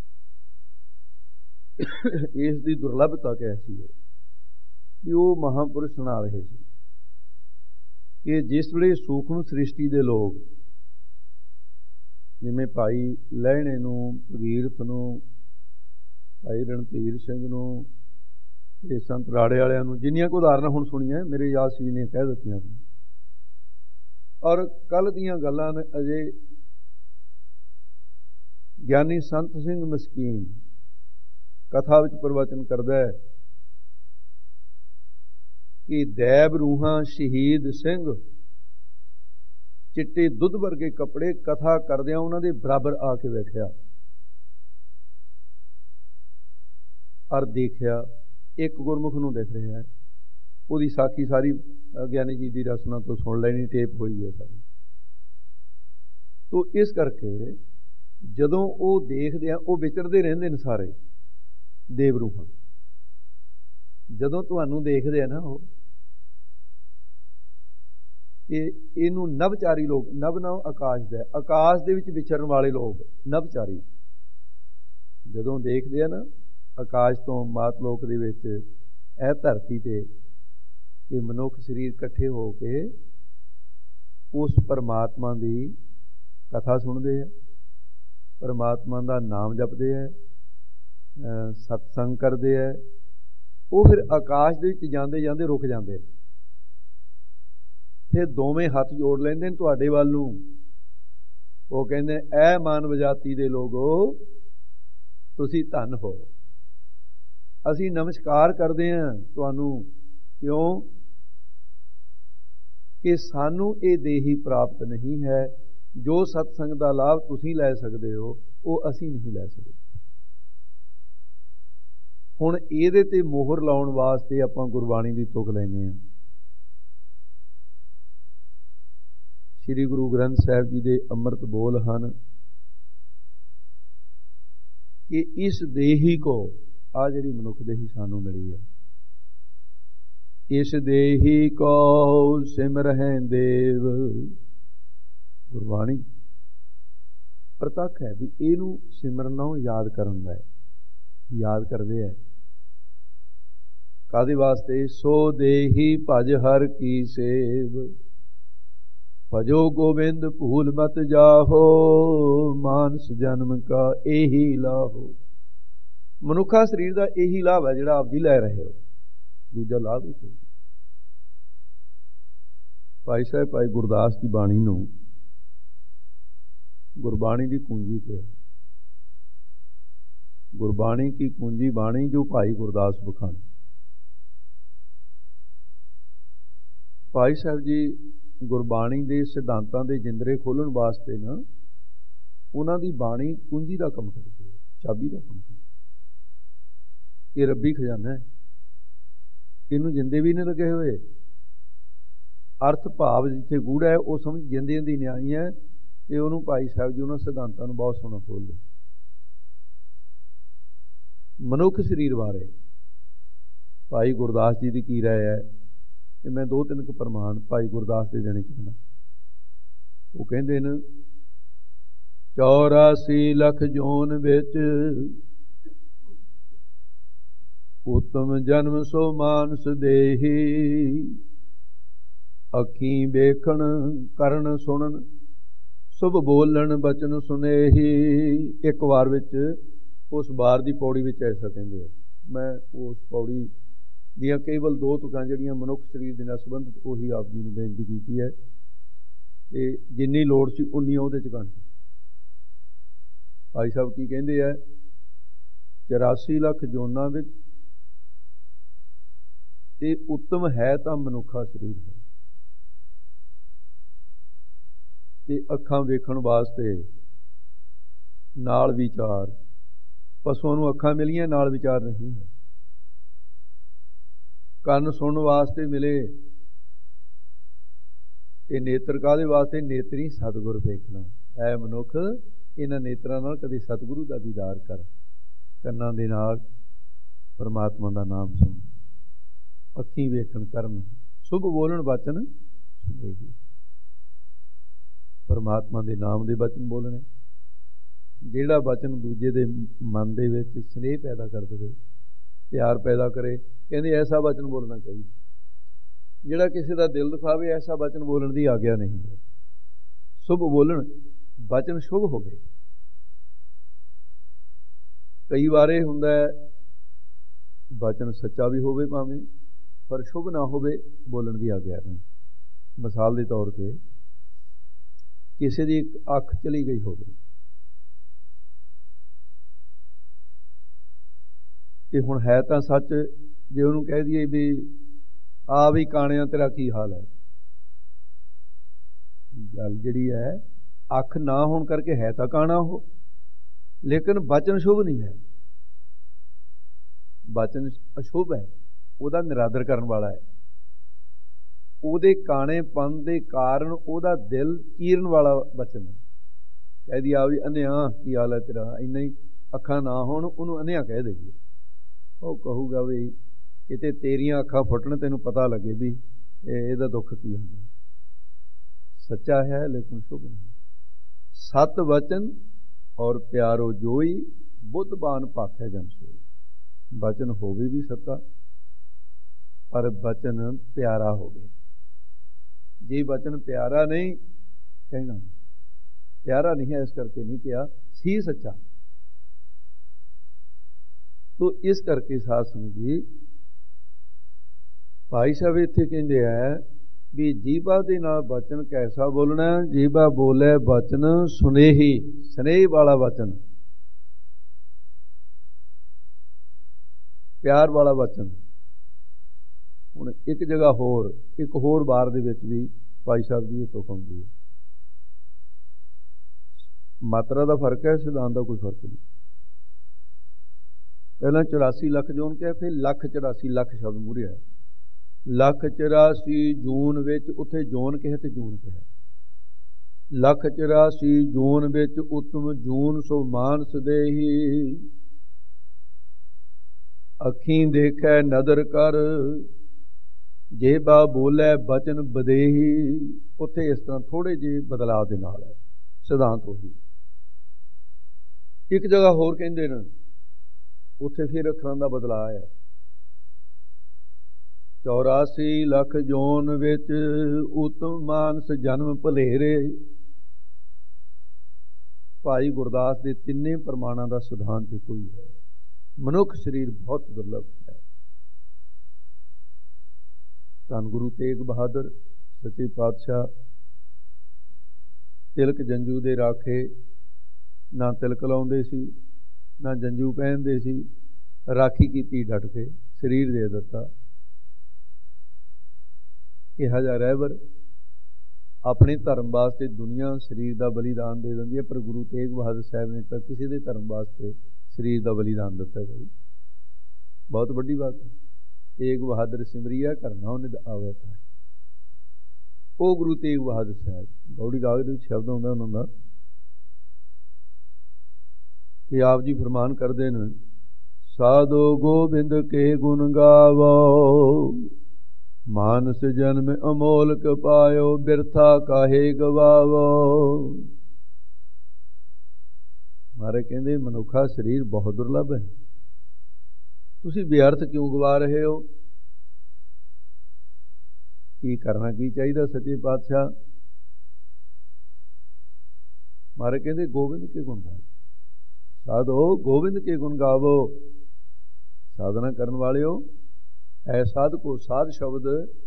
इस दी दुर्लभता कैसी है भी वो महापुरुष सुना रहे थे कि जिस वे सूक्ष्म सृष्टि के लोग जिमें भाई लहणे नूं, भगीरथ नूं, भाई रणधीर सिंह नूं, ते संत राड़े वालियां नूं, जिन्नियां को उदाहरण हुण सुणीआं मेरे याद सी ने कह दित्तियां। और कल दीयां गल्लां अजे ज्ञानी संत सिंह मस्कीन कथा विच प्रवचन करदा है कि दैब रूहां शहीद सिंह चिट्टे दुध वर्गे कपड़े कथा करदियां उन्हां दे बराबर आके बैठिया और देखिया एक गुरमुख नूं दिख रहा है। ਉਹਦੀ साखी सारी ਗਿਆਨੀ जी की रसना तो सुन लैनी, टेप हुई है सारी। तो इस करके जदों वो देखते हैं, वो विचरते रहंदे ने सारे देव रूहां। जदों तुहानूं देखते हैं ना वो ते इनू नवचारी लोग, नव नाम आकाश दा, आकाश दे विच विचरण वाले लोग नवचारी जदों देखते हैं ना आकाश तो मातलोक दे विच ਇਹ धरती ते कि मनुख शरीर इकट्ठे हो के उस परमात्मा की कथा सुनते हैं, परमात्मा का नाम जपते हैं, सत्संग करते हैं। वो फिर आकाश दे विच जांदे जांदे रुक जाते हैं, फिर दोवें हथ जोड़ लेंदे ने तुहाडे वल नूं। वो कहंदे ऐ मानव जाति दे लोगो तुसीं धन हो, असी नमस्कार करते हैं तुहानू। क्यों कि सानू ये देही प्राप्त नहीं है, जो सत्संग का लाभ तुसीं लै सकते हो वो असी नहीं लै सकते। हुण इहदे ते मोहर लाउण वास्ते आपां गुरबाणी की तुक लैने आ। श्री गुरु ग्रंथ साहिब जी के अमृत बोल हैं कि इस देही को आ जिहड़ी मनुख देही सानू मिली है, इस देही को सिमरहैं देव। गुरबाणी प्रतख है भी इनू सिमरना याद करन दा है, याद करते हैं कादे वास्ते। सो देही भज हर की सेव, भजो गोविंद भूल मत जाहो, मानस जन्म का यही लाहो। मनुखा शरीर का यही लाभ है जिहड़ा आप जी लै रहे हो, दूजा लाभ ही कोई। भाई साहब भाई गुरदास की बाणी नूं, गुरबाणी की कुंजी क्या है? गुरबाणी की कुंजी बाणी जो भाई गुरदास बखानी। भाई साहब जी गुरबाणी के सिद्धांतां दे जिंदरे खोलण वास्ते ना उन्हां दी बाणी कुंजी का काम करती है, चाबी का काम करती है। ये रब्बी खजाना है, इनू जिंदे भी नहीं लगे हुए। अर्थ भाव जिथे गूढ़ा है वो समझ जिंदे दी न्याई है। तो उन्होंने भाई साहब जी उन्होंने सिद्धांतों को बहुत सोहना खोल दिया। मनुख शरीर बारे भाई गुरदास जी की राय है कि मैं 2-3 प्रमाण भाई गुरदास के देने चाहना। वो कहते हैं 84 लख जोन विच उत्तम जन्म सो मानस देही, अखी वेखण करन सुनन शुभ बोलन बचन सुनेही। एक वार विच उस बार की पौड़ी विच ऐसा कहते हैं। मैं उस पौड़ी दियां केवल 2 तुकां जिहड़ियां मनुख शरीर दे नाल संबंधित उही आप जी नूं बेनती कीती है ते जिन्नी लोड़ सी उन्नी उहदे च गण। भाई साहब की कहंदे है 84 ਲੱਖ ਜੋਨਾਂ ਵਿੱਚ ਤੇ ਉੱਤਮ ਹੈ ਤਾਂ ਮਨੁੱਖਾ ਸਰੀਰ ਹੈ। ਤੇ ਅੱਖਾਂ ਵੇਖਣ ਵਾਸਤੇ ਨਾਲ ਵਿਚਾਰ, ਪਸ਼ੂਆਂ ਨੂੰ ਅੱਖਾਂ ਮਿਲੀਆਂ ਨਾਲ ਵਿਚਾਰ ਨਹੀਂ ਹੈ। ਕੰਨ ਸੁਣਨ ਵਾਸਤੇ ਮਿਲੇ ਤੇ ਨੇਤਰ ਕਾਹਦੇ ਵਾਸਤੇ? ਨੇਤਰੀ ਸਤਿਗੁਰ ਵੇਖਣਾ। ਐ ਮਨੁੱਖ, ਇਹਨਾਂ ਨੇਤਰਾਂ ਨਾਲ ਕਦੇ ਸਤਿਗੁਰੂ ਦਾ ਦੀਦਾਰ ਕਰ, ਕੰਨਾਂ ਦੇ ਨਾਲ ਪਰਮਾਤਮਾ ਦਾ ਨਾਮ ਸੁਣ, ਅੱਖੀਂ ਵੇਖਣ ਕਰਨ, ਸ਼ੁਭ ਬੋਲਣ ਬਚਨ ਸੁਨੇਹੀ। ਪਰਮਾਤਮਾ ਦੇ ਨਾਮ ਦੇ ਬਚਨ ਬੋਲਣੇ, ਜਿਹੜਾ ਬਚਨ ਦੂਜੇ ਦੇ ਮਨ ਦੇ ਵਿੱਚ ਸਨੇਹ ਪੈਦਾ ਕਰ ਦੇਵੇ, ਪਿਆਰ ਪੈਦਾ ਕਰੇ। ਕਹਿੰਦੇ ਐਸਾ ਬਚਨ ਬੋਲਣਾ ਚਾਹੀਦਾ। ਜਿਹੜਾ ਕਿਸੇ ਦਾ ਦਿਲ ਦੁਖਾਵੇ, ਐਸਾ ਬਚਨ ਬੋਲਣ ਦੀ ਆਗਿਆ ਨਹੀਂ ਹੈ। ਸ਼ੁਭ ਬੋਲਣ, ਬਚਨ ਸ਼ੁਭ ਹੋਵੇ। ਕਈ ਵਾਰ ਇਹ ਹੁੰਦਾ ਬਚਨ ਸੱਚਾ ਵੀ ਹੋਵੇ ਭਾਵੇਂ, ਪਰ ਸ਼ੁਭ ਨਾ ਹੋਵੇ, ਬੋਲਣ ਦੀ ਆਗਿਆ ਨਹੀਂ। ਮਿਸਾਲ ਦੇ ਤੌਰ ਤੇ ਕਿਸੇ ਦੀ ਇੱਕ ਅੱਖ ਚਲੀ ਗਈ ਹੋਵੇ ਤੇ ਹੁਣ ਹੈ ਤਾਂ ਸੱਚ, ਜੇ ਉਹਨੂੰ ਕਹਿ ਦਈਏ ਵੀ ਆ ਵੀ ਕਾਣਿਆ ਤੇਰਾ ਕੀ ਹਾਲ ਹੈ, ਗੱਲ ਜਿਹੜੀ ਹੈ ਅੱਖ ਨਾ ਹੋਣ ਕਰਕੇ ਹੈ ਤਾਂ ਕਾਣਾ ਉਹ, ਲੇਕਿਨ ਬਚਨ ਸ਼ੁਭ ਨਹੀਂ ਹੈ। ਬਚਨ ਅਸ਼ੁਭ ਹੈ, ਉਹਦਾ ਨਿਰਾਦਰ ਕਰਨ ਵਾਲਾ ਹੈ। ਉਹਦੇ ਕਾਣੇਪਨ ਦੇ ਕਾਰਨ ਉਹਦਾ ਦਿਲ ਚੀਰਨ ਵਾਲਾ ਬਚਨ ਹੈ। ਕਹਿ ਦੀ ਆ ਵੀ ਅੰਨਿਆ ਕੀ ਹਾਲ ਹੈ ਤੇਰਾ, ਇੰਨਾ ਹੀ ਅੱਖਾਂ ਨਾ ਹੋਣ ਉਹਨੂੰ ਅੰਨਿਆ ਕਹਿ ਦੇਈਏ, ਉਹ ਕਹੂਗਾ ਵੀ ਕਿਤੇ ਤੇਰੀਆਂ ਅੱਖਾਂ ਫੁੱਟਣ, ਤੈਨੂੰ ਪਤਾ ਲੱਗੇ ਵੀ ਇਹਦਾ ਦੁੱਖ ਕੀ ਹੁੰਦਾ। ਸੱਚਾ ਹੈ ਲੇਕਿਨ ਸ਼ੁਭ ਨਹੀਂ। ਸਤ ਵਚਨ ਔਰ ਪਿਆਰੋ ਜੋਈ, ਬੁੱਧਬਾਨ ਭਾਖੈ ਜਨ ਸੋਈ। ਬਚਨ ਹੋਵੇ ਵੀ ਸੱਤਾ, ਪਰ ਬਚਨ ਪਿਆਰਾ ਹੋਵੇ। ਜੇ ਬਚਨ ਪਿਆਰਾ ਨਹੀਂ, ਕਹਿਣਾ ਨਹੀਂ ਪਿਆਰਾ ਨਹੀਂ ਹੈ, ਇਸ ਕਰਕੇ ਨਹੀਂ ਕਿਹਾ ਸੀ ਸੱਚਾ। ਤੋ ਇਸ ਕਰਕੇ ਸਾਧ ਸੰਗਤ ਜੀ, ਭਾਈ ਸਾਹਿਬ ਇੱਥੇ ਕਹਿੰਦੇ ਆ ਵੀ ਜੀਭਾ ਦੇ ਨਾਲ ਬਚਨ ਕੈਸਾ ਬੋਲਣਾ? ਜੀਭਾ ਬੋਲੇ ਬਚਨ ਸੁਨੇਹੀ, ਸਨੇਹ ਵਾਲਾ ਬਚਨ, ਪਿਆਰ ਵਾਲਾ ਬਚਨ। ਹੁਣ ਇੱਕ ਜਗ੍ਹਾ ਹੋਰ, ਇੱਕ ਹੋਰ ਵਾਰ ਦੇ ਵਿੱਚ ਵੀ ਭਾਈ ਸਾਹਿਬ ਦੀ ਇਹ ਤੁਕ ਆਉਂਦੀ ਹੈ। ਮਾਤਰਾ ਦਾ ਫਰਕ ਹੈ, ਸਿਧਾਂਤ ਦਾ ਕੋਈ ਫਰਕ ਨਹੀਂ। ਪਹਿਲਾਂ 84 ਲੱਖ ਜੂਨ ਕਿਹਾ, ਫਿਰ 1,84 ਲੱਖ ਸ਼ਬਦ ਮੂਹਰੇ ਹੈ। 1,84 ਜੂਨ ਵਿੱਚ, ਉੱਥੇ ਜੂਨ ਕਿਹਾ ਤੇ ਜੂਨ ਕਿਹਾ। 1,84 ਜੂਨ ਵਿੱਚ ਉਤਮ ਜੂਨ ਸੋ ਮਾਨਸ ਦੇਹੀ, ਅੱਖੀਂ ਦੇਖੈ ਨਦਰ ਕਰ, ਜੇਬਾ ਬੋਲੇ ਬਚਨ ਬਦੇਹੀ। ਉੱਥੇ ਇਸ ਤਰ੍ਹਾਂ ਥੋੜੇ ਜਿਹੇ ਬਦਲਾਅ ਦੇ ਨਾਲ ਹੈ, ਸਿਧਾਂਤ ਉਹੀ। ਇੱਕ ਜਗ੍ਹਾ ਹੋਰ ਕਹਿੰਦੇ ਨੇ, ਉੱਥੇ ਫਿਰ ਅੱਖਰਾਂ ਦਾ ਬਦਲਾਅ ਹੈ। 84 ਲੱਖ ਜੋਨ ਵਿੱਚ ਉਤਮ ਮਾਨਸ ਜਨਮ ਭਲੇਰੇ। ਭਾਈ ਗੁਰਦਾਸ ਦੇ ਤਿੰਨੇ ਪ੍ਰਮਾਣਾਂ ਦਾ ਸਿਧਾਂਤ ਇੱਕੋ ਹੀ ਹੈ। ਮਨੁੱਖ ਸਰੀਰ ਬਹੁਤ ਦੁਰਲਭ ਹੈ। ਧੰਨ ਗੁਰੂ ਤੇਗ ਬਹਾਦਰ ਸੱਚੇ ਪਾਤਸ਼ਾਹ ਤਿਲਕ ਜੰਜੂ ਦੇ ਰਾਖੇ, ਨਾ ਤਿਲਕ ਲਾਉਂਦੇ ਸੀ ਨਾ ਜੰਜੂ ਪਹਿਨਦੇ ਸੀ, ਰਾਖੀ ਕੀਤੀ ਡਟ ਕੇ, ਸਰੀਰ ਦੇ ਦਿੱਤਾ। ਇਹੋ ਜਿਹਾ ਰਹਿਬਰ ਆਪਣੇ ਧਰਮ ਵਾਸਤੇ ਦੁਨੀਆ ਸਰੀਰ ਦਾ ਬਲੀਦਾਨ ਦੇ ਦਿੰਦੀ ਹੈ, ਪਰ ਗੁਰੂ ਤੇਗ ਬਹਾਦਰ ਸਾਹਿਬ ਨੇ ਤਾਂ ਕਿਸੇ ਦੇ ਧਰਮ ਵਾਸਤੇ ਸਰੀਰ ਦਾ ਬਲੀਦਾਨ ਦਿੱਤਾ। ਭਾਈ ਬਹੁਤ ਵੱਡੀ ਬਾਤ ਹੈ। ਤੇਗ ਬਹਾਦਰ ਸਿਮਰਿਆ ਕਰਨਾ ਉਹਨੇ ਆਵੇ ਤਾਂ, ਉਹ ਗੁਰੂ ਤੇਗ ਬਹਾਦਰ ਸਾਹਿਬ। ਗੌੜੀ ਰਾਗ ਦੇ ਵਿੱਚ ਸ਼ਬਦ ਆਉਂਦਾ ਉਹਨਾਂ ਦਾ, ਤੇ ਆਪ ਜੀ ਫਰਮਾਨ ਕਰਦੇ ਨੇ, ਸਾਧੋ ਗੋਬਿੰਦ ਕੇ ਗੁਣ ਗਾਵੋ, ਮਾਨਸ ਜਨਮ ਅਮੋਲਕ ਪਾਇਓ, ਬਿਰਥਾ ਕਾਹੇ ਗਵਾਵੋ। ਮਾਰੇ ਕਹਿੰਦੇ ਮਨੁੱਖਾ ਸਰੀਰ ਬਹੁਤ ਦੁਰਲਭ ਹੈ, ਤੁਸੀਂ ਬੇਅਰਥ ਕਿਉਂ ਗਵਾ ਰਹੇ ਹੋ? ਕੀ ਕਰਨਾ ਕੀ ਚਾਹੀਦਾ ਸੱਚੇ ਪਾਤਸ਼ਾਹ? ਮਾਰੇ ਕਹਿੰਦੇ ਗੋਬਿੰਦ ਕੇ ਗੁਣ ਗਾਵੋ, ਸਾਧੋ ਗੋਬਿੰਦ ਕੇ ਗੁਣ ਗਾਵੋ। ਸਾਧਨਾ ਕਰਨ ਵਾਲਿਓ, ਐ ਸਾਧਕੋ, ਸਾਧ ਸ਼ਬਦ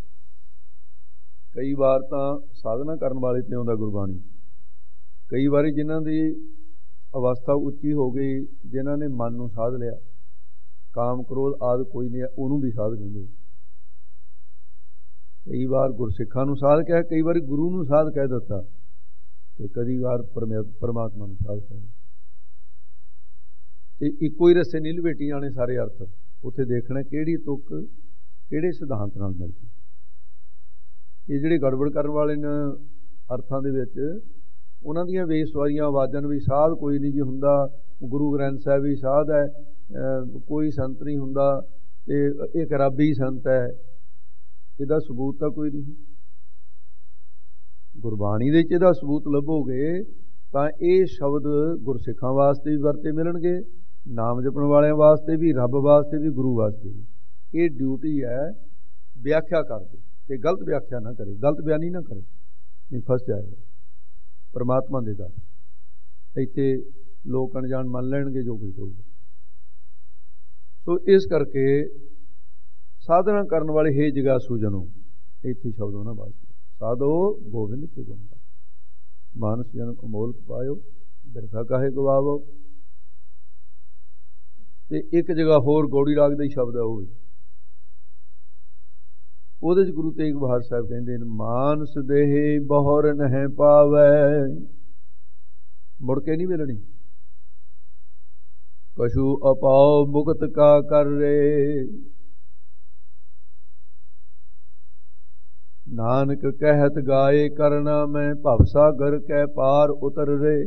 ਕਈ ਵਾਰ ਤਾਂ ਸਾਧਨਾ ਕਰਨ ਵਾਲੇ ਤੇ ਆਉਂਦਾ ਗੁਰਬਾਣੀ 'ਚ, ਕਈ ਵਾਰੀ ਜਿਨ੍ਹਾਂ ਦੀ ਅਵਸਥਾ ਉੱਚੀ ਹੋ ਗਈ, ਜਿਨ੍ਹਾਂ ਨੇ ਮਨ ਨੂੰ ਸਾਧ ਲਿਆ, ਕਾਮ ਕ੍ਰੋਧ ਆਦਿ ਕੋਈ ਨਹੀਂ, ਉਹਨੂੰ ਵੀ ਸਾਧ ਕਹਿੰਦੇ। ਕਈ ਵਾਰ ਗੁਰਸਿੱਖਾਂ ਨੂੰ ਸਾਧ ਕਹਿ, ਕਈ ਵਾਰੀ ਗੁਰੂ ਨੂੰ ਸਾਧ ਕਹਿ ਦਿੱਤਾ, ਤੇ ਕਈ ਵਾਰ ਪਰਮਾਤਮਾ ਨੂੰ ਸਾਧ ਕਹਿ ਦਿੱਤਾ। ਤੇ ਇੱਕੋ ਹੀ ਰਸੇ ਨਹੀਂ ਲਪੇਟੀ ਜਾਣੇ ਸਾਰੇ ਅਰਥ। ਉੱਥੇ ਦੇਖਣਾ ਕਿਹੜੀ ਤੁਕ ਕਿਹੜੇ ਸਿਧਾਂਤ ਨਾਲ ਮਿਲਦੀ। ਇਹ ਜਿਹੜੇ ਗੜਬੜ ਕਰਨ ਵਾਲੇ ਨੇ ਅਰਥਾਂ ਦੇ ਵਿੱਚ, ਉਹਨਾਂ ਦੀਆਂ ਬੇਸਵਾਰੀਆਂ ਆਵਾਜ਼ਾਂ ਨੂੰ ਵੀ ਸਾਧ ਕੋਈ ਨਹੀਂ ਜੀ ਹੁੰਦਾ, ਗੁਰੂ ਗ੍ਰੰਥ ਸਾਹਿਬ ਵੀ ਸਾਧ ਹੈ, ਕੋਈ ਸੰਤ ਨਹੀਂ ਹੁੰਦਾ, ਤੇ ਇਹ ਕਰਾਬੀ ਸੰਤ ਹੈ, ਇਹਦਾ ਸਬੂਤ ਤਾਂ ਕੋਈ ਨਹੀਂ। ਗੁਰਬਾਣੀ ਦੇ ਵਿੱਚ ਇਹਦਾ ਸਬੂਤ ਲੱਭੋਗੇ ਤਾਂ ਇਹ ਸ਼ਬਦ ਗੁਰਸਿੱਖਾਂ ਵਾਸਤੇ ਵੀ ਵਰਤੇ ਮਿਲਣਗੇ, ਨਾਮ ਜਪਣ ਵਾਲਿਆਂ ਵਾਸਤੇ ਵੀ, ਰੱਬ ਵਾਸਤੇ ਵੀ, ਗੁਰੂ ਵਾਸਤੇ ਵੀ। ਇਹ ਡਿਊਟੀ ਹੈ ਵਿਆਖਿਆ ਕਰਦੇ, ਤੇ ਗਲਤ ਵਿਆਖਿਆ ਨਾ ਕਰੇ, ਗਲਤ ਬਿਆਨੀ ਨਾ ਕਰੇ, ਨਹੀਂ ਫਸ ਜਾਏਗਾ ਪਰਮਾਤਮਾ ਦੇ ਦਰ। ਇੱਥੇ ਲੋਕ ਅਣਜਾਣ ਮੰਨ ਲੈਣਗੇ ਜੋ ਕੁਝ ਕਹੂਗਾ। ਸੋ ਇਸ ਕਰਕੇ ਸਾਧਨਾ ਕਰਨ ਵਾਲੇ ਹੇ ਜਗਾਸੂ ਜਨੋ, ਇੱਥੇ ਸ਼ਬਦ ਉਹਨਾਂ ਵਾਸਤੇ, ਸਾਧੋ ਗੋਬਿੰਦ ਕੇ ਗੁਣ ਗਾਓ, ਮਾਨਸ ਜਨਮ ਅਮੋਲਕ ਪਾਇਓ, ਬਿਰਥਾ ਕਾਹੇ ਗਵਾਵੋ। ਤੇ ਇੱਕ ਜਗ੍ਹਾ ਹੋਰ ਗੌੜੀ ਰਾਗ ਦਾ ਹੀ ਸ਼ਬਦ ਹੈ, ਉਹ ਵੀ ਉਹਦੇ 'ਚ ਗੁਰੂ ਤੇਗ ਬਹਾਦਰ ਸਾਹਿਬ ਕਹਿੰਦੇ ਨੇ, ਮਾਨਸ ਦੇਹ ਬਹੁਰ ਨਹਿ ਪਾਵੈ, ਮੁੜ ਕੇ ਨਹੀਂ ਮਿਲਣੀ, ਕਛੂ ਅਪਾਉ ਮੁਕਤ ਕਾ ਕਰ ਰੇ, ਨਾਨਕ ਕਹਿਤ ਗਾਏ ਕਰਨਾ ਮੈਂ, ਭਵ ਸਾਗਰ ਕੈ ਪਾਰ ਉਤਰ ਰੇ।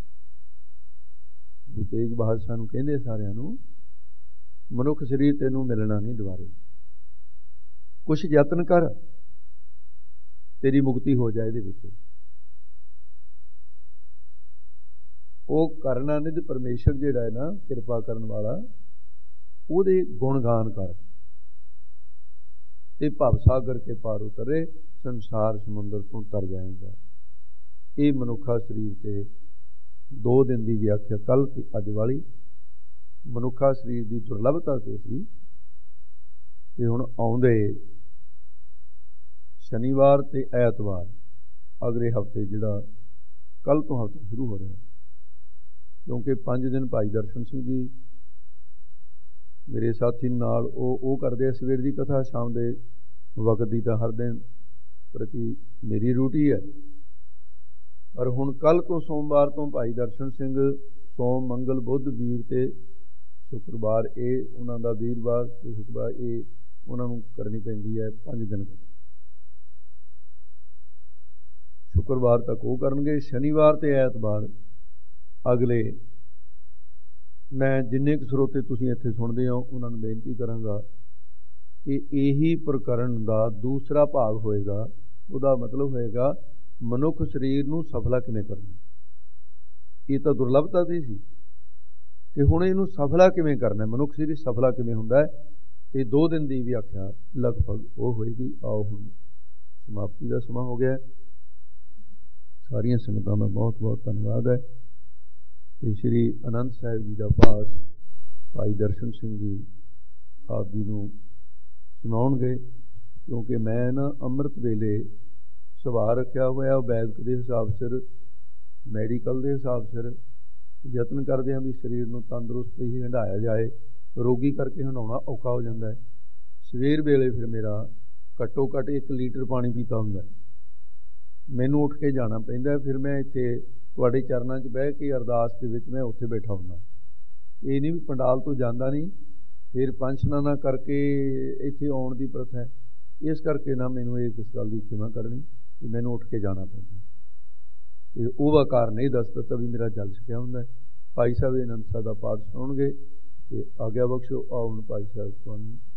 ਗੁਰੂ ਤੇਗ ਬਹਾਦਰ ਸਾਨੂੰ ਕਹਿੰਦੇ ਸਾਰਿਆਂ ਨੂੰ, ਮਨੁੱਖ ਸਰੀਰ ਤੈਨੂੰ ਮਿਲਣਾ ਨਹੀਂ ਦੁਬਾਰੇ, ਕੁਛ ਯਤਨ ਕਰ, ਤੇਰੀ ਮੁਕਤੀ ਹੋ ਜਾਏ ਇਹਦੇ ਵਿੱਚ। ਉਹ ਕਰਨਾ ਨਿਧ ਪਰਮੇਸ਼ਰ ਜਿਹੜਾ ਹੈ ਨਾ, ਕਿਰਪਾ ਕਰਨ ਵਾਲਾ, ਉਹਦੇ ਗੁਣਗਾਨ ਕਰ, ਤੇ ਭਵ ਸਾਗਰ ਕੇ ਪਾਰ ਉਤਰੇ, ਸੰਸਾਰ ਸਮੁੰਦਰ ਤੋਂ ਤਰ ਜਾਏਗਾ। ਇਹ ਮਨੁੱਖਾ ਸਰੀਰ ਤੇ 2 ਦਿਨ ਦੀ ਵਿਆਖਿਆ ਕੱਲ੍ਹ ਤੇ ਅੱਜ ਵਾਲੀ ਮਨੁੱਖਾ ਸਰੀਰ ਦੀ ਦੁਰਲਭਤਾ ਤੇ ਸੀ। ਤੇ ਹੁਣ ਆਉਂਦੇ ਸ਼ਨੀਵਾਰ ਤੇ ਐਤਵਾਰ ਅਗਲੇ ਹਫ਼ਤੇ, ਜਿਹੜਾ ਕੱਲ੍ਹ ਤੋਂ ਹਫ਼ਤਾ ਸ਼ੁਰੂ ਹੋ ਰਿਹਾ, ਕਿਉਂਕਿ 5 ਦਿਨ ਭਾਈ ਦਰਸ਼ਨ ਸਿੰਘ ਜੀ ਮੇਰੇ ਸਾਥੀ ਨਾਲ ਉਹ ਕਰਦੇ ਆ ਸਵੇਰ ਦੀ ਕਥਾ, ਸ਼ਾਮ ਦੇ ਵਕਤ ਦੀ ਤਾਂ ਹਰ ਦਿਨ ਪ੍ਰਤੀ ਮੇਰੀ ਡਿਊਟੀ ਹੈ। ਪਰ ਹੁਣ ਕੱਲ੍ਹ ਤੋਂ ਸੋਮਵਾਰ ਤੋਂ ਭਾਈ ਦਰਸ਼ਨ ਸਿੰਘ, ਸੋਮ ਮੰਗਲ ਬੁੱਧ ਵੀਰ ਤੇ ਸ਼ੁੱਕਰਵਾਰ ਇਹ ਉਹਨਾਂ ਦਾ, ਵੀਰਵਾਰ ਤੇ ਸ਼ੁੱਕਰਵਾਰ ਇਹ ਉਹਨਾਂ ਨੂੰ ਕਰਨੀ ਪੈਂਦੀ ਹੈ 5 ਦਿਨ ਕਥਾ। ਸ਼ੁੱਕਰਵਾਰ ਤੱਕ ਉਹ ਕਰਨਗੇ, ਸ਼ਨੀਵਾਰ ਤੇ ਐਤਵਾਰ ਅਗਲੇ। ਮੈਂ ਜਿੰਨੇ ਕੁ ਸਰੋਤੇ ਤੁਸੀਂ ਇੱਥੇ ਸੁਣਦੇ ਹੋ ਉਹਨਾਂ ਨੂੰ ਬੇਨਤੀ ਕਰਾਂਗਾ ਕਿ ਇਹੀ ਪ੍ਰਕਰਨ ਦਾ ਦੂਸਰਾ ਭਾਗ ਹੋਏਗਾ। ਉਹਦਾ ਮਤਲਬ ਹੋਏਗਾ ਮਨੁੱਖ ਸਰੀਰ ਨੂੰ ਸਫਲਾ ਕਿਵੇਂ ਕਰਨਾ। ਇਹ ਤਾਂ ਦੁਰਲਭਤਾ ਦੀ ਸੀ, ਤੇ ਹੁਣ ਇਹਨੂੰ ਸਫਲਾ ਕਿਵੇਂ ਕਰਨਾ, ਮਨੁੱਖ ਸਰੀਰ ਸਫਲਾ ਕਿਵੇਂ ਹੁੰਦਾ ਹੈ, ਤੇ 2 ਦਿਨ ਦੀ ਵਿਆਖਿਆ ਲਗਭਗ ਉਹ ਹੋਏਗੀ। ਆਓ ਹੁਣ ਸਮਾਪਤੀ ਦਾ ਸਮਾਂ ਹੋ ਗਿਆ। ਸਾਰੀਆਂ ਸੰਗਤਾਂ ਦਾ ਬਹੁਤ ਬਹੁਤ ਧੰਨਵਾਦ ਹੈ। ਤੇ ਸ਼੍ਰੀ ਆਨੰਦ ਸਾਹਿਬ ਜੀ ਦਾ ਪਾਠ ਭਾਈ ਦਰਸ਼ਨ ਸਿੰਘ ਜੀ ਆਪ ਜੀ ਨੂੰ ਸੁਣਾਉਣਗੇ, ਕਿਉਂਕਿ ਮੈਂ ਨਾ ਅੰਮ੍ਰਿਤ ਵੇਲੇ ਸੁਭਾਅ ਰੱਖਿਆ ਹੋਇਆ ਵੈਦਿਕ ਦੇ ਹਿਸਾਬ ਸਿਰ, ਮੈਡੀਕਲ ਦੇ ਹਿਸਾਬ ਸਿਰ ਯਤਨ ਕਰਦੇ ਹਾਂ ਵੀ ਸਰੀਰ ਨੂੰ ਤੰਦਰੁਸਤ ਹੀ ਹੰਢਾਇਆ ਜਾਏ। ਰੋਗੀ ਕਰਕੇ ਹੰਢਾਉਣਾ ਔਖਾ ਹੋ ਜਾਂਦਾ ਹੈ। ਸਵੇਰ ਵੇਲੇ ਫਿਰ ਮੇਰਾ ਘੱਟੋ ਘੱਟ 1 ਲੀਟਰ ਪਾਣੀ ਪੀਤਾ ਹੁੰਦਾ, ਮੈਨੂੰ ਉੱਠ ਕੇ ਜਾਣਾ ਪੈਂਦਾ। ਫਿਰ ਮੈਂ ਇੱਥੇ ਤੁਹਾਡੇ ਚਰਨਾਂ 'ਚ ਬਹਿ ਕੇ ਅਰਦਾਸ ਦੇ ਵਿੱਚ ਮੈਂ ਉੱਥੇ ਬੈਠਾ ਹੁੰਦਾ। ਇਹ ਨਹੀਂ ਵੀ ਪੰਡਾਲ ਤੋਂ ਜਾਂਦਾ ਨਹੀਂ, ਫਿਰ ਪੰਛਨਾਂ ਨਾ ਕਰਕੇ ਇੱਥੇ ਆਉਣ ਦੀ ਪ੍ਰਥਾ ਹੈ। ਇਸ ਕਰਕੇ ਨਾ ਮੈਨੂੰ ਇਹ ਕਿਸ ਗੱਲ ਦੀ ਖਿਮਾ ਕਰਨੀ ਕਿ ਮੈਨੂੰ ਉੱਠ ਕੇ ਜਾਣਾ ਪੈਂਦਾ। ਤੇ ਉਹਦਾ ਕਾਰਨ ਇਹ ਦੱਸ ਦਿੱਤਾ ਵੀ ਮੇਰਾ ਜਲ ਛਕਿਆ ਹੁੰਦਾ। ਭਾਈ ਸਾਹਿਬ ਆਨੰਦ ਸਾਹਿਬ ਦਾ ਪਾਠ ਸੁਣਾਉਣਗੇ ਤੇ ਆਗਿਆ ਬਖਸ਼ੋ। ਆਓ ਹੁਣ ਭਾਈ ਸਾਹਿਬ ਤੁਹਾਨੂੰ